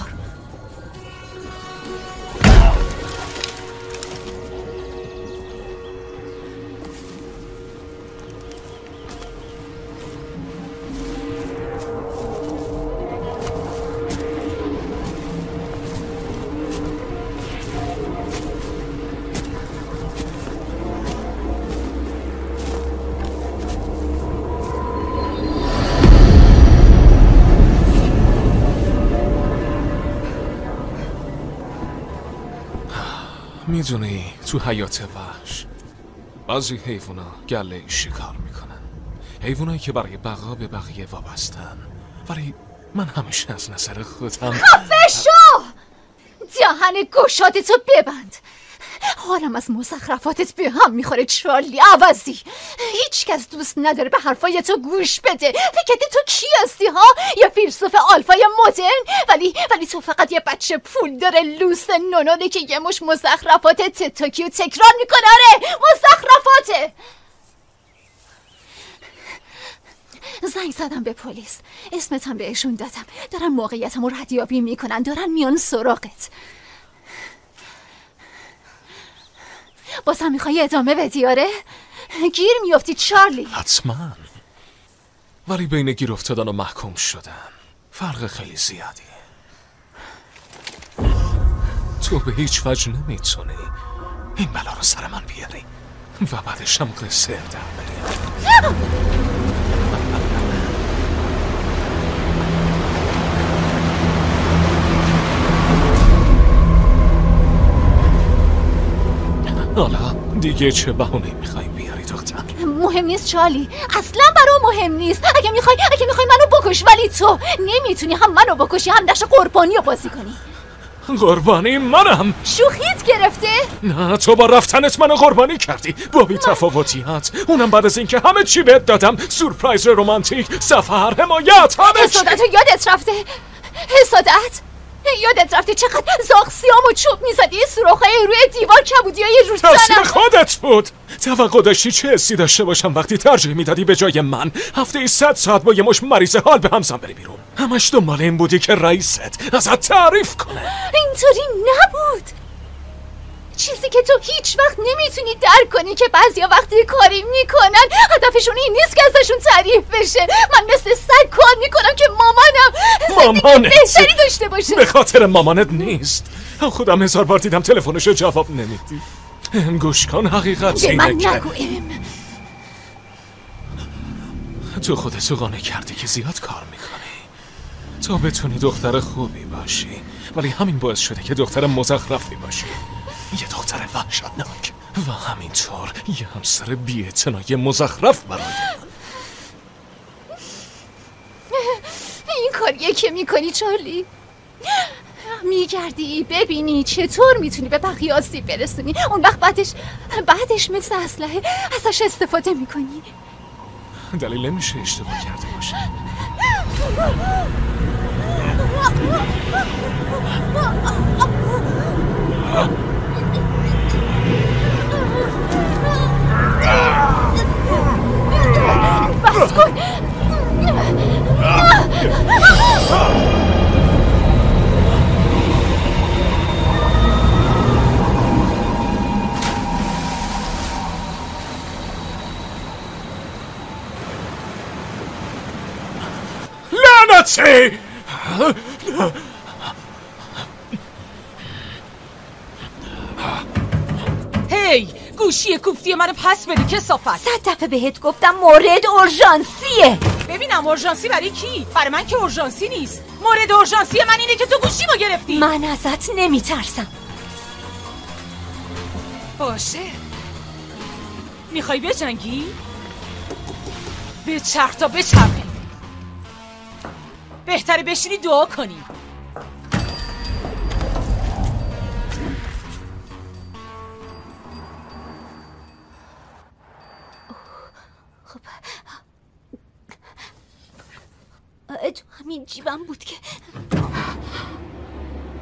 میدونی تو حیات وحش بعضی حیوونا گله شکار میکنن، حیوانایی که برای بقا به بقیه وابستن، ولی من همیشه از نظر خودم خفه شو! دهن گشادتو ببند. حالم از مزخرفاتت به هم میخوره چارلی عوضی. هیچ کس دوست نداره به حرفای تو گوش بده. فکر تو کی هستی ها؟ یه فیلسوف آلفای مدرن؟ ولی تو فقط یه بچه پول داره لوس نونونه که یه مش مزخرفات تتاکیو تکرار میکنه. آره مزخرفاته. زنگ زدم به پلیس، اسمتم بهشون دادم، دارن موقعیتمو ردیابی میکنن، دارن میان سراغت. بازم میخوای ادامه بدی؟ آره؟ گیر میافتی چارلی. حتما، ولی بین گیر افتادن و محکوم شدن فرق خیلی زیادی. تو به هیچ وجه نمیتونی این بلا رو سر من بیاری و بعدش هم قصه در بری. حالا دیگه چه بهونه میخوای بیاری دختر؟ مهم نیست چارلی، اصلا برام مهم نیست. اگه میخوای منو بکش، ولی تو نمیتونی هم منو بکشی هم نقش قربانی رو بازی کنی. قربانی منم؟ شوخیت گرفته؟ نه، تو با رفتنت منو قربانی کردی با بی تفاوتیت، اونم بعد از اینکه همه چی بهت دادم. سورپرایز رومانتیک، سفر، حمایت، همه چی. حسادت رو یادت رفته؟ حسادت؟ یادت رفته چقدر زاغ سیام و چوب میزدی سوراخ‌های روی دیوار کبودیای رو سنم؟ تقصیر خودت بود. توقع داشتی چه حسی داشته باشم وقتی ترجیح میدادی به جای من هفته‌ای 100 ساعت با یه مش مریض حال به همزن بری بیرون؟ همش دنبال این بودی که رئیست ازت تعریف کنه. اینطوری نبود. چیزی که تو هیچ وقت نمیتونی درک کنی که بعضیا وقتی کاری میکنن هدفشون این نیست که ازشون تعریف بشه. من مثل سگ کار میکنم که مامانم زندگی بهتری داشته باشه. به خاطر مامانت نیست. خودم 1000 بار دیدم تلفنشو جواب نمیدی. گوش کن، حقیقت اینه من که نگو تو خودتو قانع کردی که زیاد کار میکنی تا بتونی دختر خوبی باشی، ولی همین باعث شده که دختر مزخرفی باشی، یه دختر وحشتناک و همینطور یه همسر بی‌اعتنای مزخرف برای من. این کاریه که میکنی چارلی. میگردی ببینی چطور میتونی به بقیه آسیب برسونی، اون وقت بعدش مثل اسلحه ازش استفاده میکنی. دلیل نمیشه اشتباه کرده باشه. بس کن. لعنتی! هی گوشی کوفتی منو پس بده کثافت. 100 دفعه بهت گفتم مورد اورژانسیه. ببینم اورژانسی برای کی؟ برای من که اورژانسی نیست. مورد اورژانسی من اینه که تو گوشیمو گرفتی. من ازت نمیترسم. باشه، میخوای بجنگی؟ بچرخ تا بچرخی. بهتره بشینی دعا کنی. خب تو همین جیبم بود که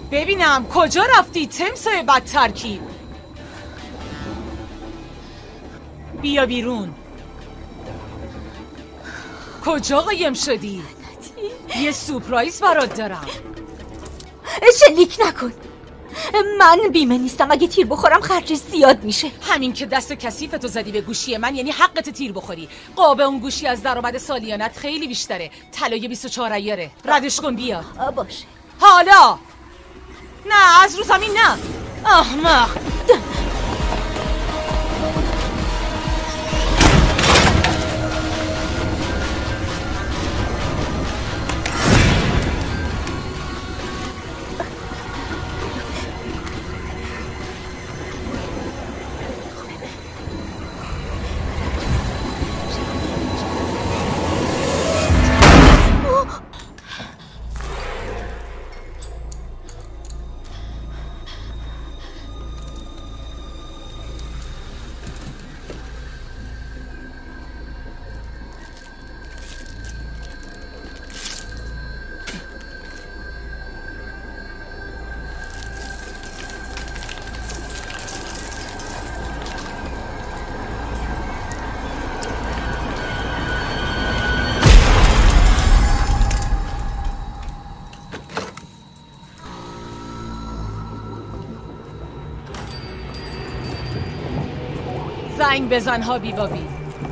ببینم کجا رفتی تمسای بد ترکیب؟ بیا بیرون. کجا قایم شدی؟ یه سورپرایز برات دارم. شلیک نکن. من بیمه نیستم، اگه تیر بخورم خرجش زیاد میشه. همین که دست کثیفتو زدی به گوشی من یعنی حقت تیر بخوری. قاب اون گوشی از درآمد سالیانت خیلی بیشتره. طلای 24 ایاره. ردش کن بیا. باشه. حالا نه، از رو زمین نه. احمق. زنگ بزن ها بیبابی.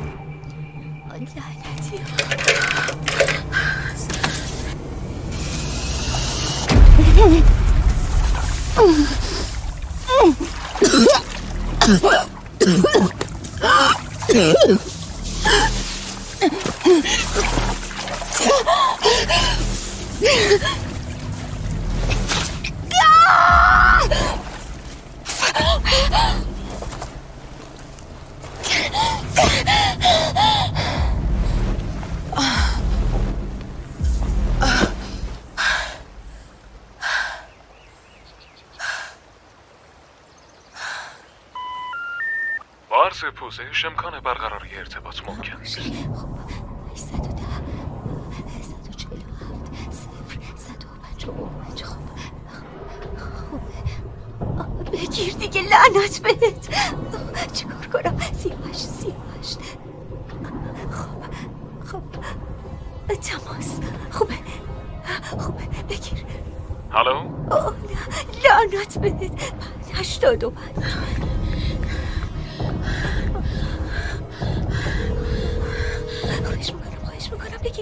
با عرض پوزش امکان برقراری ارتباط ممکن است. 110 بگیر دیگه، لعنت بهت. چیکار کنم؟ 38 خب تماس. خوبه بگیر. هالو؟ لعنت بهت. 85 خواهش میکنم بگیر.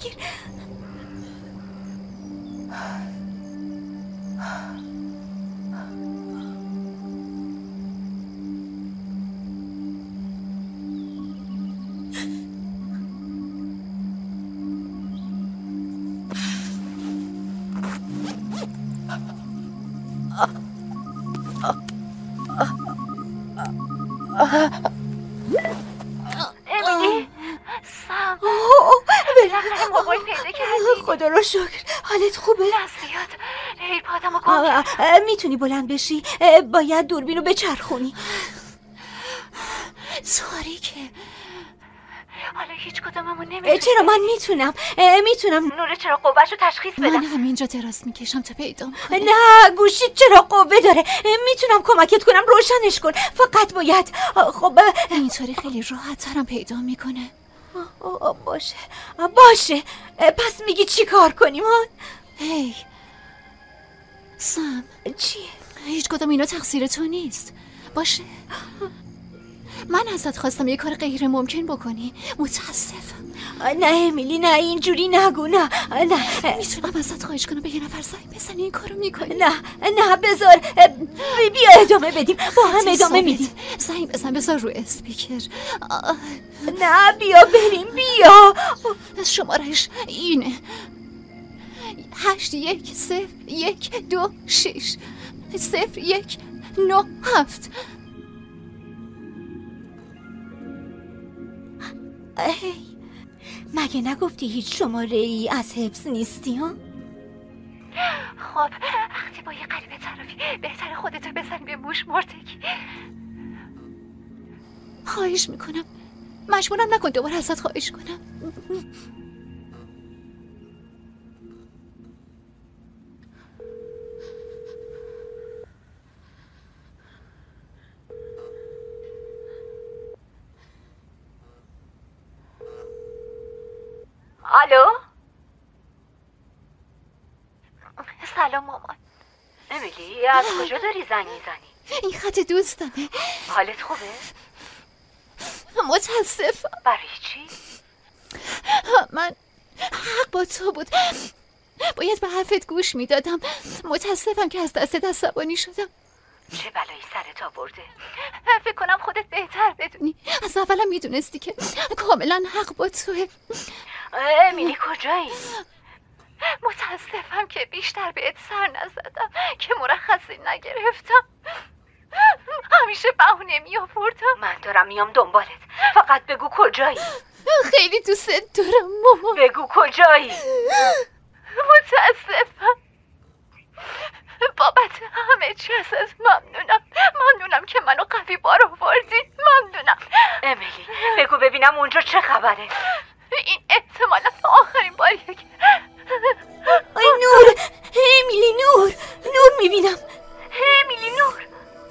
امیلی سام بالاخره موبایل پیدا کردی. خدا رو شکر. حالت خوبه؟ دستیات ایرپادمو گم کردم. میتونی بلند بشی؟ باید دوربینو بچرخونی. تاریکه. حالا هیچ کدوممون نمیتونیم. چرا من میتونم نور چرا قوه‌شو تشخیص بدم. من همینجا دراز میکشم تا پیدا کنم. نه، گوشیت چرا قوه داره. میتونم کمکت کنم، روشنش کن. فقط باید خب اینطوری خیلی راحت ترم پیدا میکنه. باشه. پس میگی چی کار کنیم ها؟ هی سام، چیه؟ هیچ کدوم اینا تقصیر تو نیست. باشه من ازت خواستم یه کار غیر ممکن بکنی. متاسفم. نه امیلی، نه اینجوری نگو. نه میتونم ازت خواهش کنم به یه نفر زنگ بزنی این کارو میکنی؟ نه بذار بیا ادامه بدیم. با هم ادامه میدیم. زنگ بذار رو اسپیکر. نه بیا بریم. بیا. شمارش اینه 8101260 0197. مگه نگفتی هیچ شماره ای از حفظ نیستی ها؟ خب وقتی با یه غریبه طرفی بهتر خودتو بزن به موش مرتکی. خواهش میکنم مجبورم نکن دوباره ازت خواهش کنم. الو؟ سلام مامان. امیلی از کجا داری زنگ میزنی؟ این خط دوستمه. حالت خوبه؟ متاسفم. برای چی؟ من حق با تو بود، باید به حرفت گوش میدادم. متاسفم که از دست عصبانی شدم. چه بلایی سرت آورده؟ فکر کنم خودت بهتر بدونی. از اولم میدونستی که کاملا حق با توه. امیلی کجایی؟ متاسفم که بیشتر بهت سر نزدم، که مرخصی نگرفتم. همیشه بهونه میآوردم. من دارم میام دنبالت، فقط بگو کجایی. خیلی دوست دارم مامان. بگو کجایی. متاسفم. بابت همه چیز ازت ممنونم که منو قوی بار آوردی. ممنونم. امیلی بگو ببینم اونجا چه خبره. این احتمالا آخرین باریه که ای نور، امیلی نور میبینم. امیلی نور،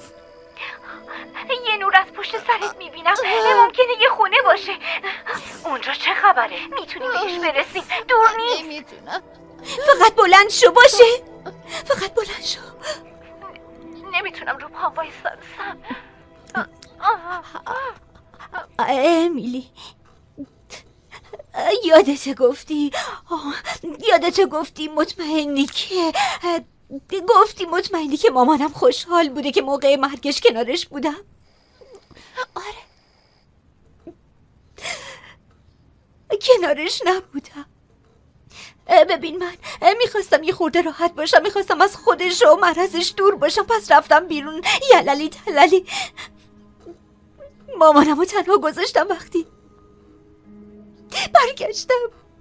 یه نور از پشت سرت میبینم. ممکنه یه خونه باشه. اونجا چه خبره؟ میتونیم بهش برسیم؟ دور نیست. نمیدونم. فقط بلند شو باشه. فقط بلند شو. نمیتونم رو پام وایسم. امیلی یادت گفتی مطمئنی که مامانم خوشحال بوده که موقع مرگش کنارش بودم. آره. کنارش نبودم. ببین من میخواستم یه خورده راحت باشم، میخواستم از خودش و مرضش دور باشم، پس رفتم بیرون یللی تللی. مامانمو تنها گذاشتم. وقتی برگشتم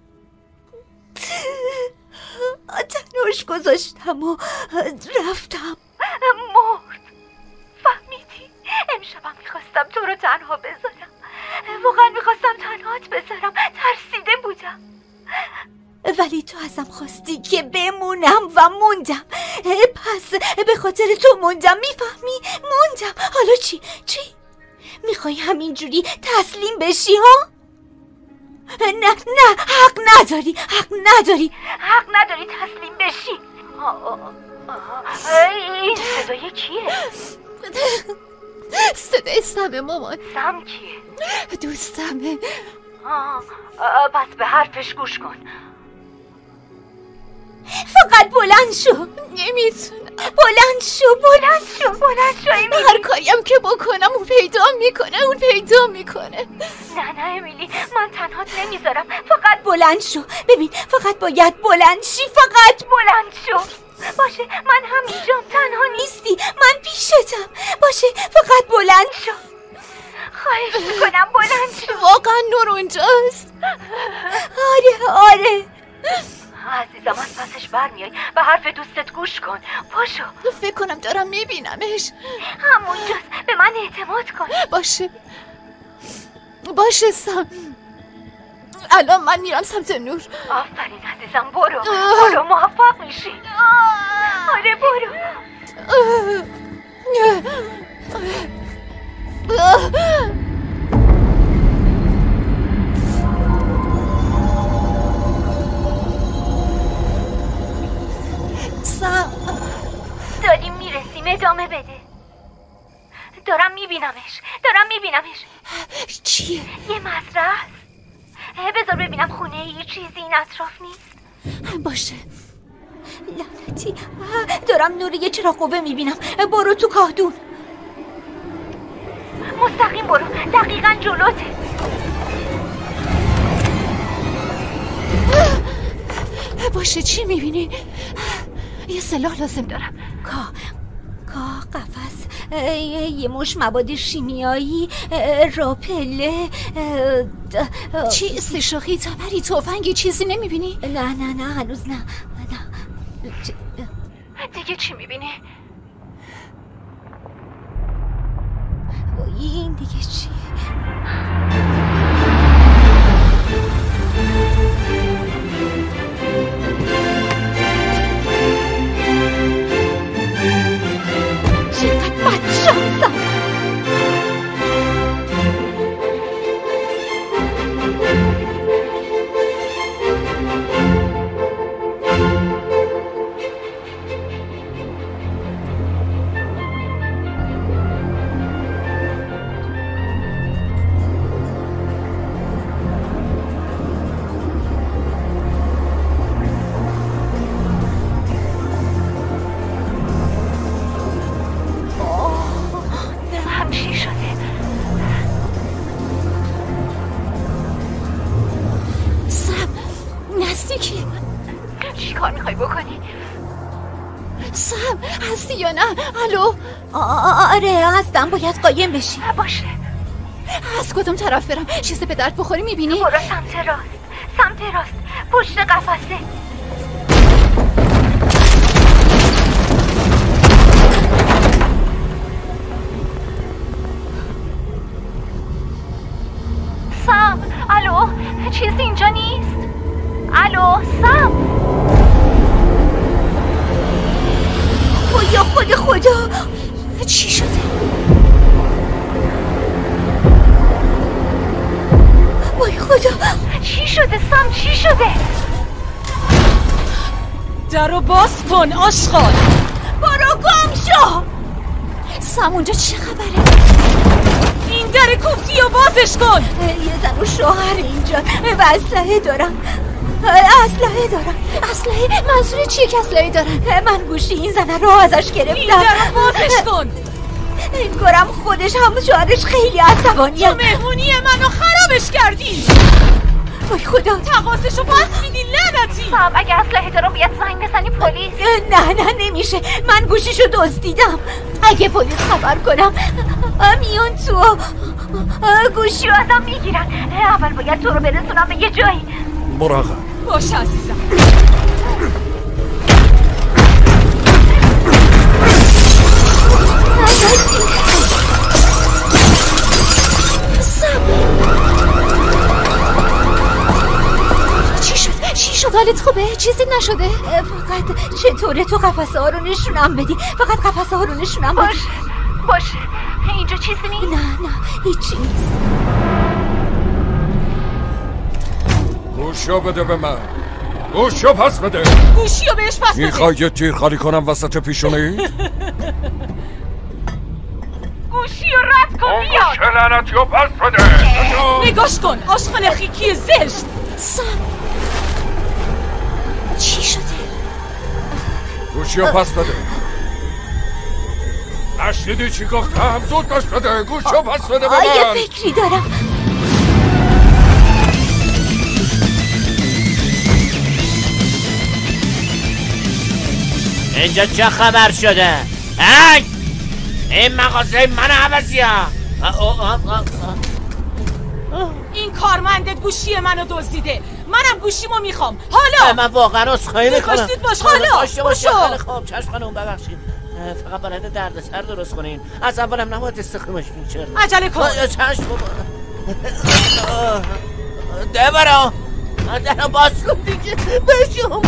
تنهاش گذاشتم و رفتم. مرد. فهمیدی؟ امشبم میخواستم تو رو تنها بذارم. واقعا میخواستم تنهات بذارم. ترسیده بودم، ولی تو ازم خواستی که بمونم و موندم. پس به خاطر تو موندم. میفهمی؟ موندم. حالا چی؟ میخوای همینجوری تسلیم بشی ها؟ نه حق نداری تسلیم بشی. این صدای کیه؟ صدای سمه مامان. سم کیه؟ دوستمه. پس به حرفش گوش کن. فقط بلند شو. نمیتونم. بلند شو هر کاریم که بکنم اون پیدا میکنه. نه امیلی، من تنهات نمیذارم. فقط بلند شو. ببین فقط باید بلند شی. فقط بلند شو. باشه من همینجام، تنها نیستی، من پیشتم. باشه فقط بلند شو. خواهش میکنم بلند شو. واقعا نور اونجاست. آره عزیزم، از پسش برمیای. به حرف دوستت گوش کن. پاشو. فکر کنم دارم میبینمش. همونجاست. به من اعتماد کن. باشه سم. الان من میرم سمت نور. آفرین عزیزم، برو موفق میشی. آره برو. داریم میرسیم، ادامه بده. دارم میبینمش. چیه؟ یه مزرعه است. بذار ببینم خونه یه چیزی این اطراف نیست. باشه. لعنتی، دارم نور یه چراغ قوه میبینم. برو تو کاهدون. مستقیم برو، دقیقاً جلوته. باشه. چی میبینی؟ یه سلاح لازم دارم. کاه، قفس، یه مش مواد شیمیایی، راپله. چی؟ سشاخی، تبری، تفنگی، چیزی نمیبینی؟ نه هنوز نه. دیگه چی میبینی؟ این دیگه چی؟ چقدر بدشانسم. کار میخوای بکنی؟ سم هستی یا نه؟ الو؟ آره هستم، باید قایم بشی. باشه. از کدوم طرف برم؟ چیز به درد بخوری میبینی؟ برو سمت راست، سمت راست، پشت قفسه. سم الو؟ چیزی اینجا نیست؟ الو سم؟ یا خدا چی شده؟ وای خدا چی شده سم؟ چی شده؟ درو باز کن آشغال. برو گم شو. سم اونجا چه خبره؟ این در کوفتی و بازش کن. یه زن و شوهر اینجا و اسلحه دارم. اسلحه؟ منظور چیه که اسلحه دارن؟ من گوشی این زنه رو ازش گرفتم. این در رو بازش کن. انگارم خودش هم شوهرش خیلی عصبانیه. تو مهمونی منو خرابش کردی. وای خدا تقاصشو پس میدی لعنتی. سم اگه اسلحه دارم باید زنگ بزنی پلیس. نه نمیشه، من گوشیشو دزدیدم. اگه پلیس خبر کنم میان تو گوشیو ازم میگیرن. اول باید تو رو برسونم به یه جایی. مراقب باشه عزیزم. چی شد؟ حالت خوبه؟ چیزی نشده؟ فقط چطوره تو قفسه ها رو نشونم بدی؟ فقط قفسه ها رو نشونم بدی. باشه اینجا چیزی نیست؟ نه هیچی نیست. گوشو بده به من. گوشو پس بده. گوشیو بهش پس بده. میخوای یه تیر خالی کنم وسط پیشونی؟ گوشیو رد کن بیا. گوشه لعنتیو پس بده. نگاش کن آشغال خیکی زشت. سم چی شده؟ گوشیو پس بده. نشنیدی چی گفتم؟ زود پس بده. گوشیو پس بده به من. یه فکری دارم. اینجا چه خبر شده؟ این مغازه من عوضی ها. این کارمندت گوشی منو دزدیده. منم گوشیمو میخوام. حالا من واقعا عذرخواهی میکنم. دید باش. حالا باشه. خب چشم خانم ببخشید. فقط برای دردسر درست کنین. از اولم نباید استخدامش می‌کرد. عجله کن. چشم دبرا درو باز کن دیگه. بشم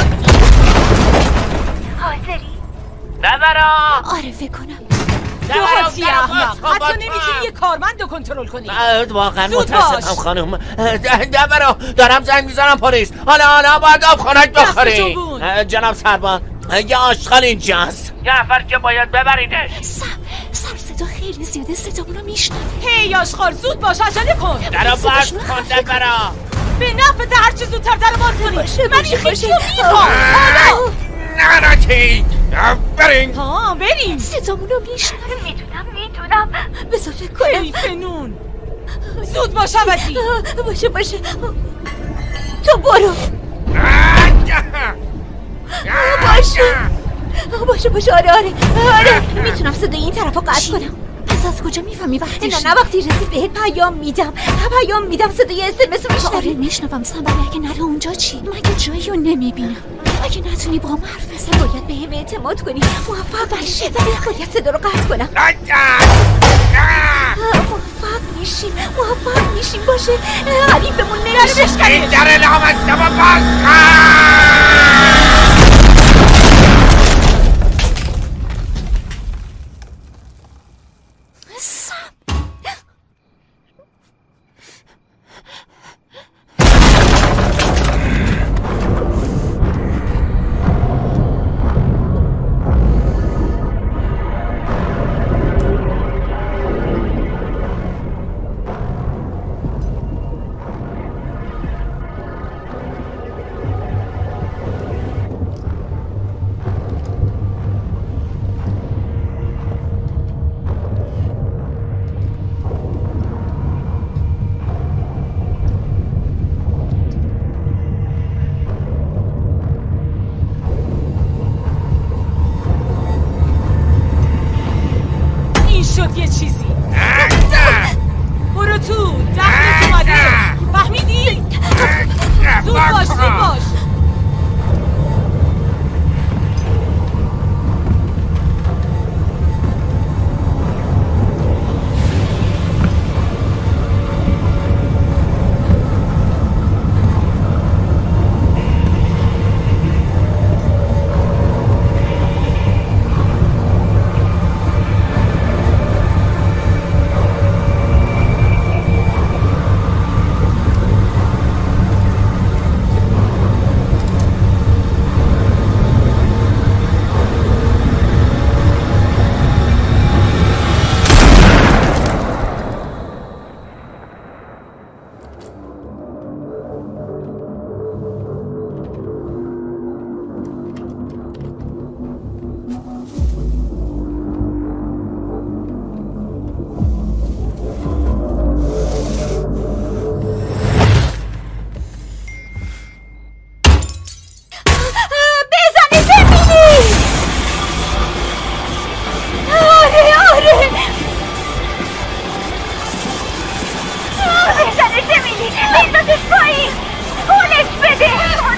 حاضری؟ دبرا. آره فکر کنم. راحتی احمق. حتی نمیتونی یه کارمند رو کنترل کنی. واقعا متاسفم خانم. دبرا دارم زنگ میزنم پلیس. حالا باید آبخونک بخوری. جناب سربان یه آشغال اینجاست. یه نفر که باید ببرینش. سر صدا خیلی زیاده. صدامونو میشنوه. هی آشغال زود باش عجله کن. درو باز کن دبرا. به نفع هر چی زودتر درو باز کنی. من این خیلی رو میخوام. حالا نراتی بریم. بریم. صدامونو میشنوه. میتونم بذار فکر کنم. ای فنون زود باش عوضی. باشه تو برو. باشه آره میتونم صدای این طرف رو قطع کنم. از کجا میفهمی وقتی نه وقتی رسید بهت پیام میدم صدای اسمس رو میشنوی. آره میشنوم سم. ولی اگه نره اونجا چی؟ مگه جایی رو نمیبینم؟ اگه نتونی با هم حرف بزنی باید به هم اعتماد کنی. موفق بشی. باید صدا رو قطع کنم. موفق میشیم باشه. حریفمون نمیشه. این در لامسته با باز پایین هولش بده.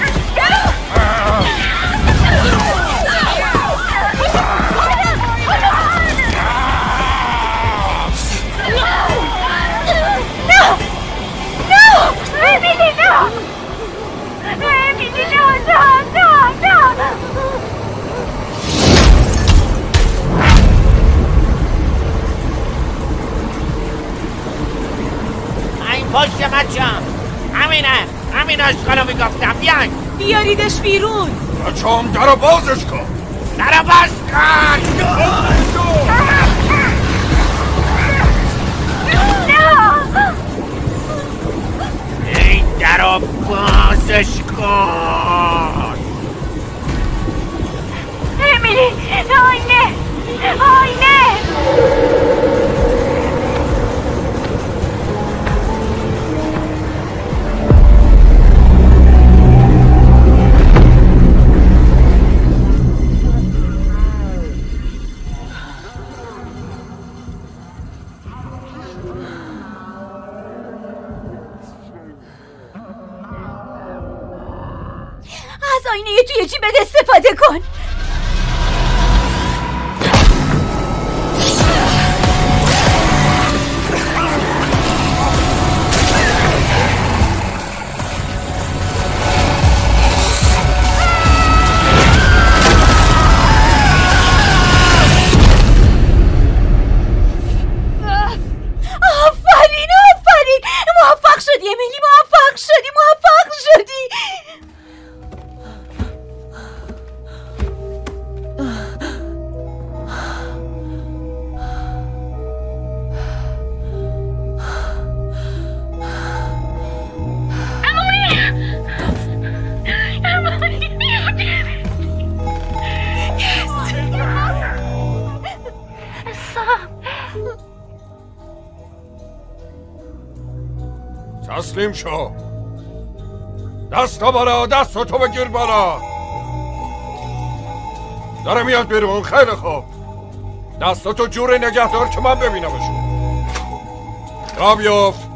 این پشت بچم همین اشکالو میگفتم. بیاریدش بیرون. بچه‌ام درو بازش کن. درو باز کن. این درو بازش کن. امیلی آینه از آینه توی جیبت استفاده کن. آفرین موفق شدی امیلی، موفق شدی. تسلیم شو. دستا بالا، دستاتو بگیر بالا. داره میاد بیرون. خیلی خوب، دستاتو جوری نگه دار که من ببینمشون. را بیفت.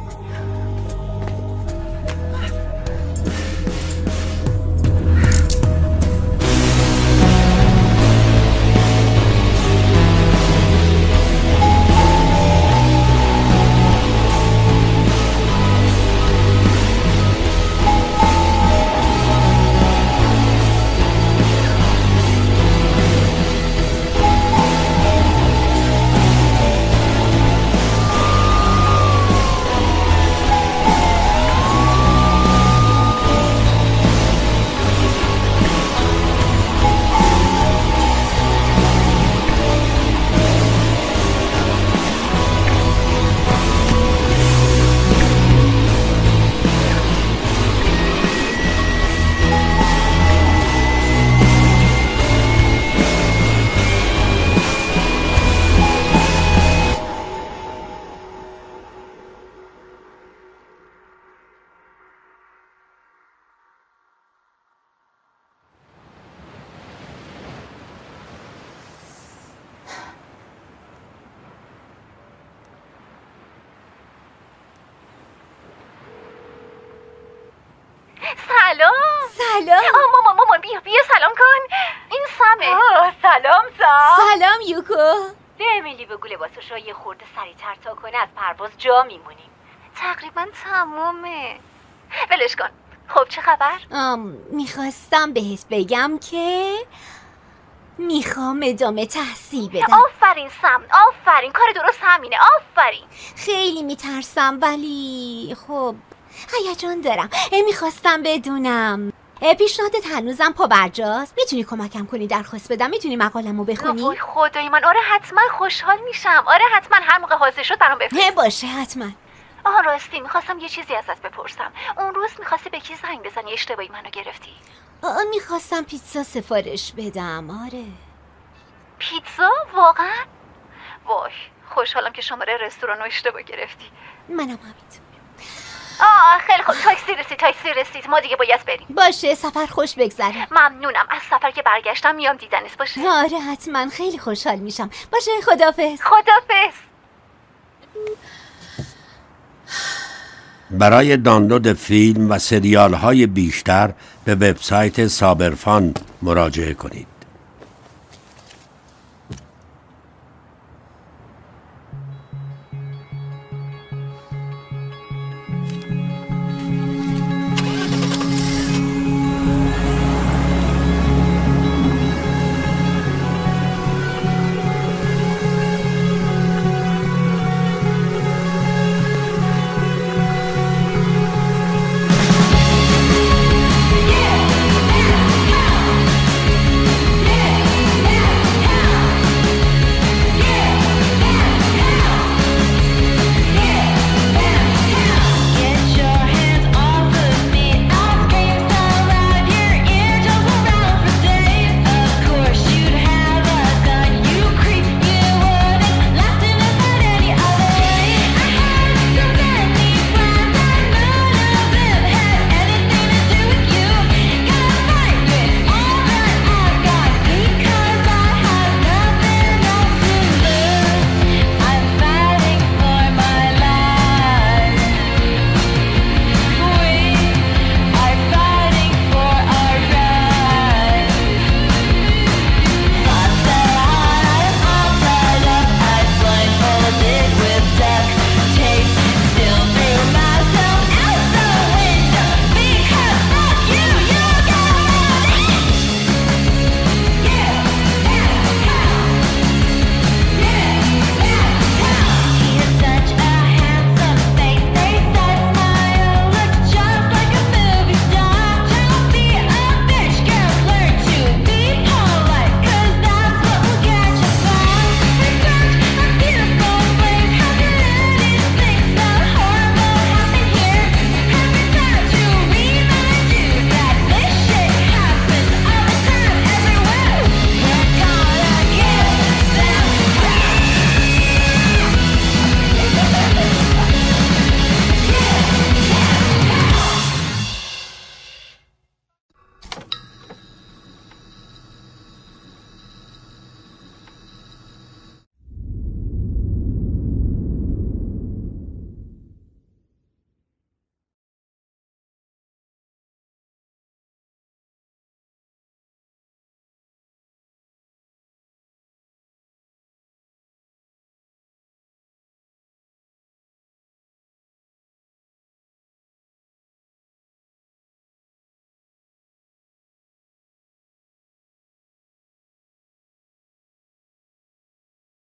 سلام. مامان بیا سلام کن. این سامه. سلام سلام یوکو. به امیلی بگو لباسش رو یه خورده سریع‌تر تا کنه، از پرواز جا میمونیم. تقریبا تمومه. ولش کن. خب چه خبر؟ میخواستم بهت بگم که میخوام ادامه تحصیل بدم. آفرین سم، آفرین، کار درست همینه. آفرین. خیلی میترسم ولی خب هیجان دارم. میخواستم بدونم پیشنهادت هنوزم پابرجاست؟ میتونی کمکم کنی درخواست بدم؟ میتونی مقالمو بخونی؟ وای خدای من، آره حتما خوشحال میشم. آره حتما، هر موقع حاضر شد برام بفرست. باشه حتما. راستی میخواستم یه چیزی ازت بپرسم. اون روز میخواستی به کی زنگ بزنی اشتباهی منو گرفتی؟ میخواستم پیتزا سفارش بدم. آره پیتزا؟ واقعا؟ وای خوشحالم که شماره رستورانو اشتباه گرفتی. منم همینطور. خیلی خوب، تاکسی رسید، ما دیگه باید بریم. باشه، سفر خوش بگذره. ممنونم. از سفر که برگشتم میام دیدنت. باشه؟ آره حتما، خیلی خوشحال میشم. باشه، خداحافظ. برای دانلود فیلم و سریال های بیشتر به وبسایت سابرفان مراجعه کنید.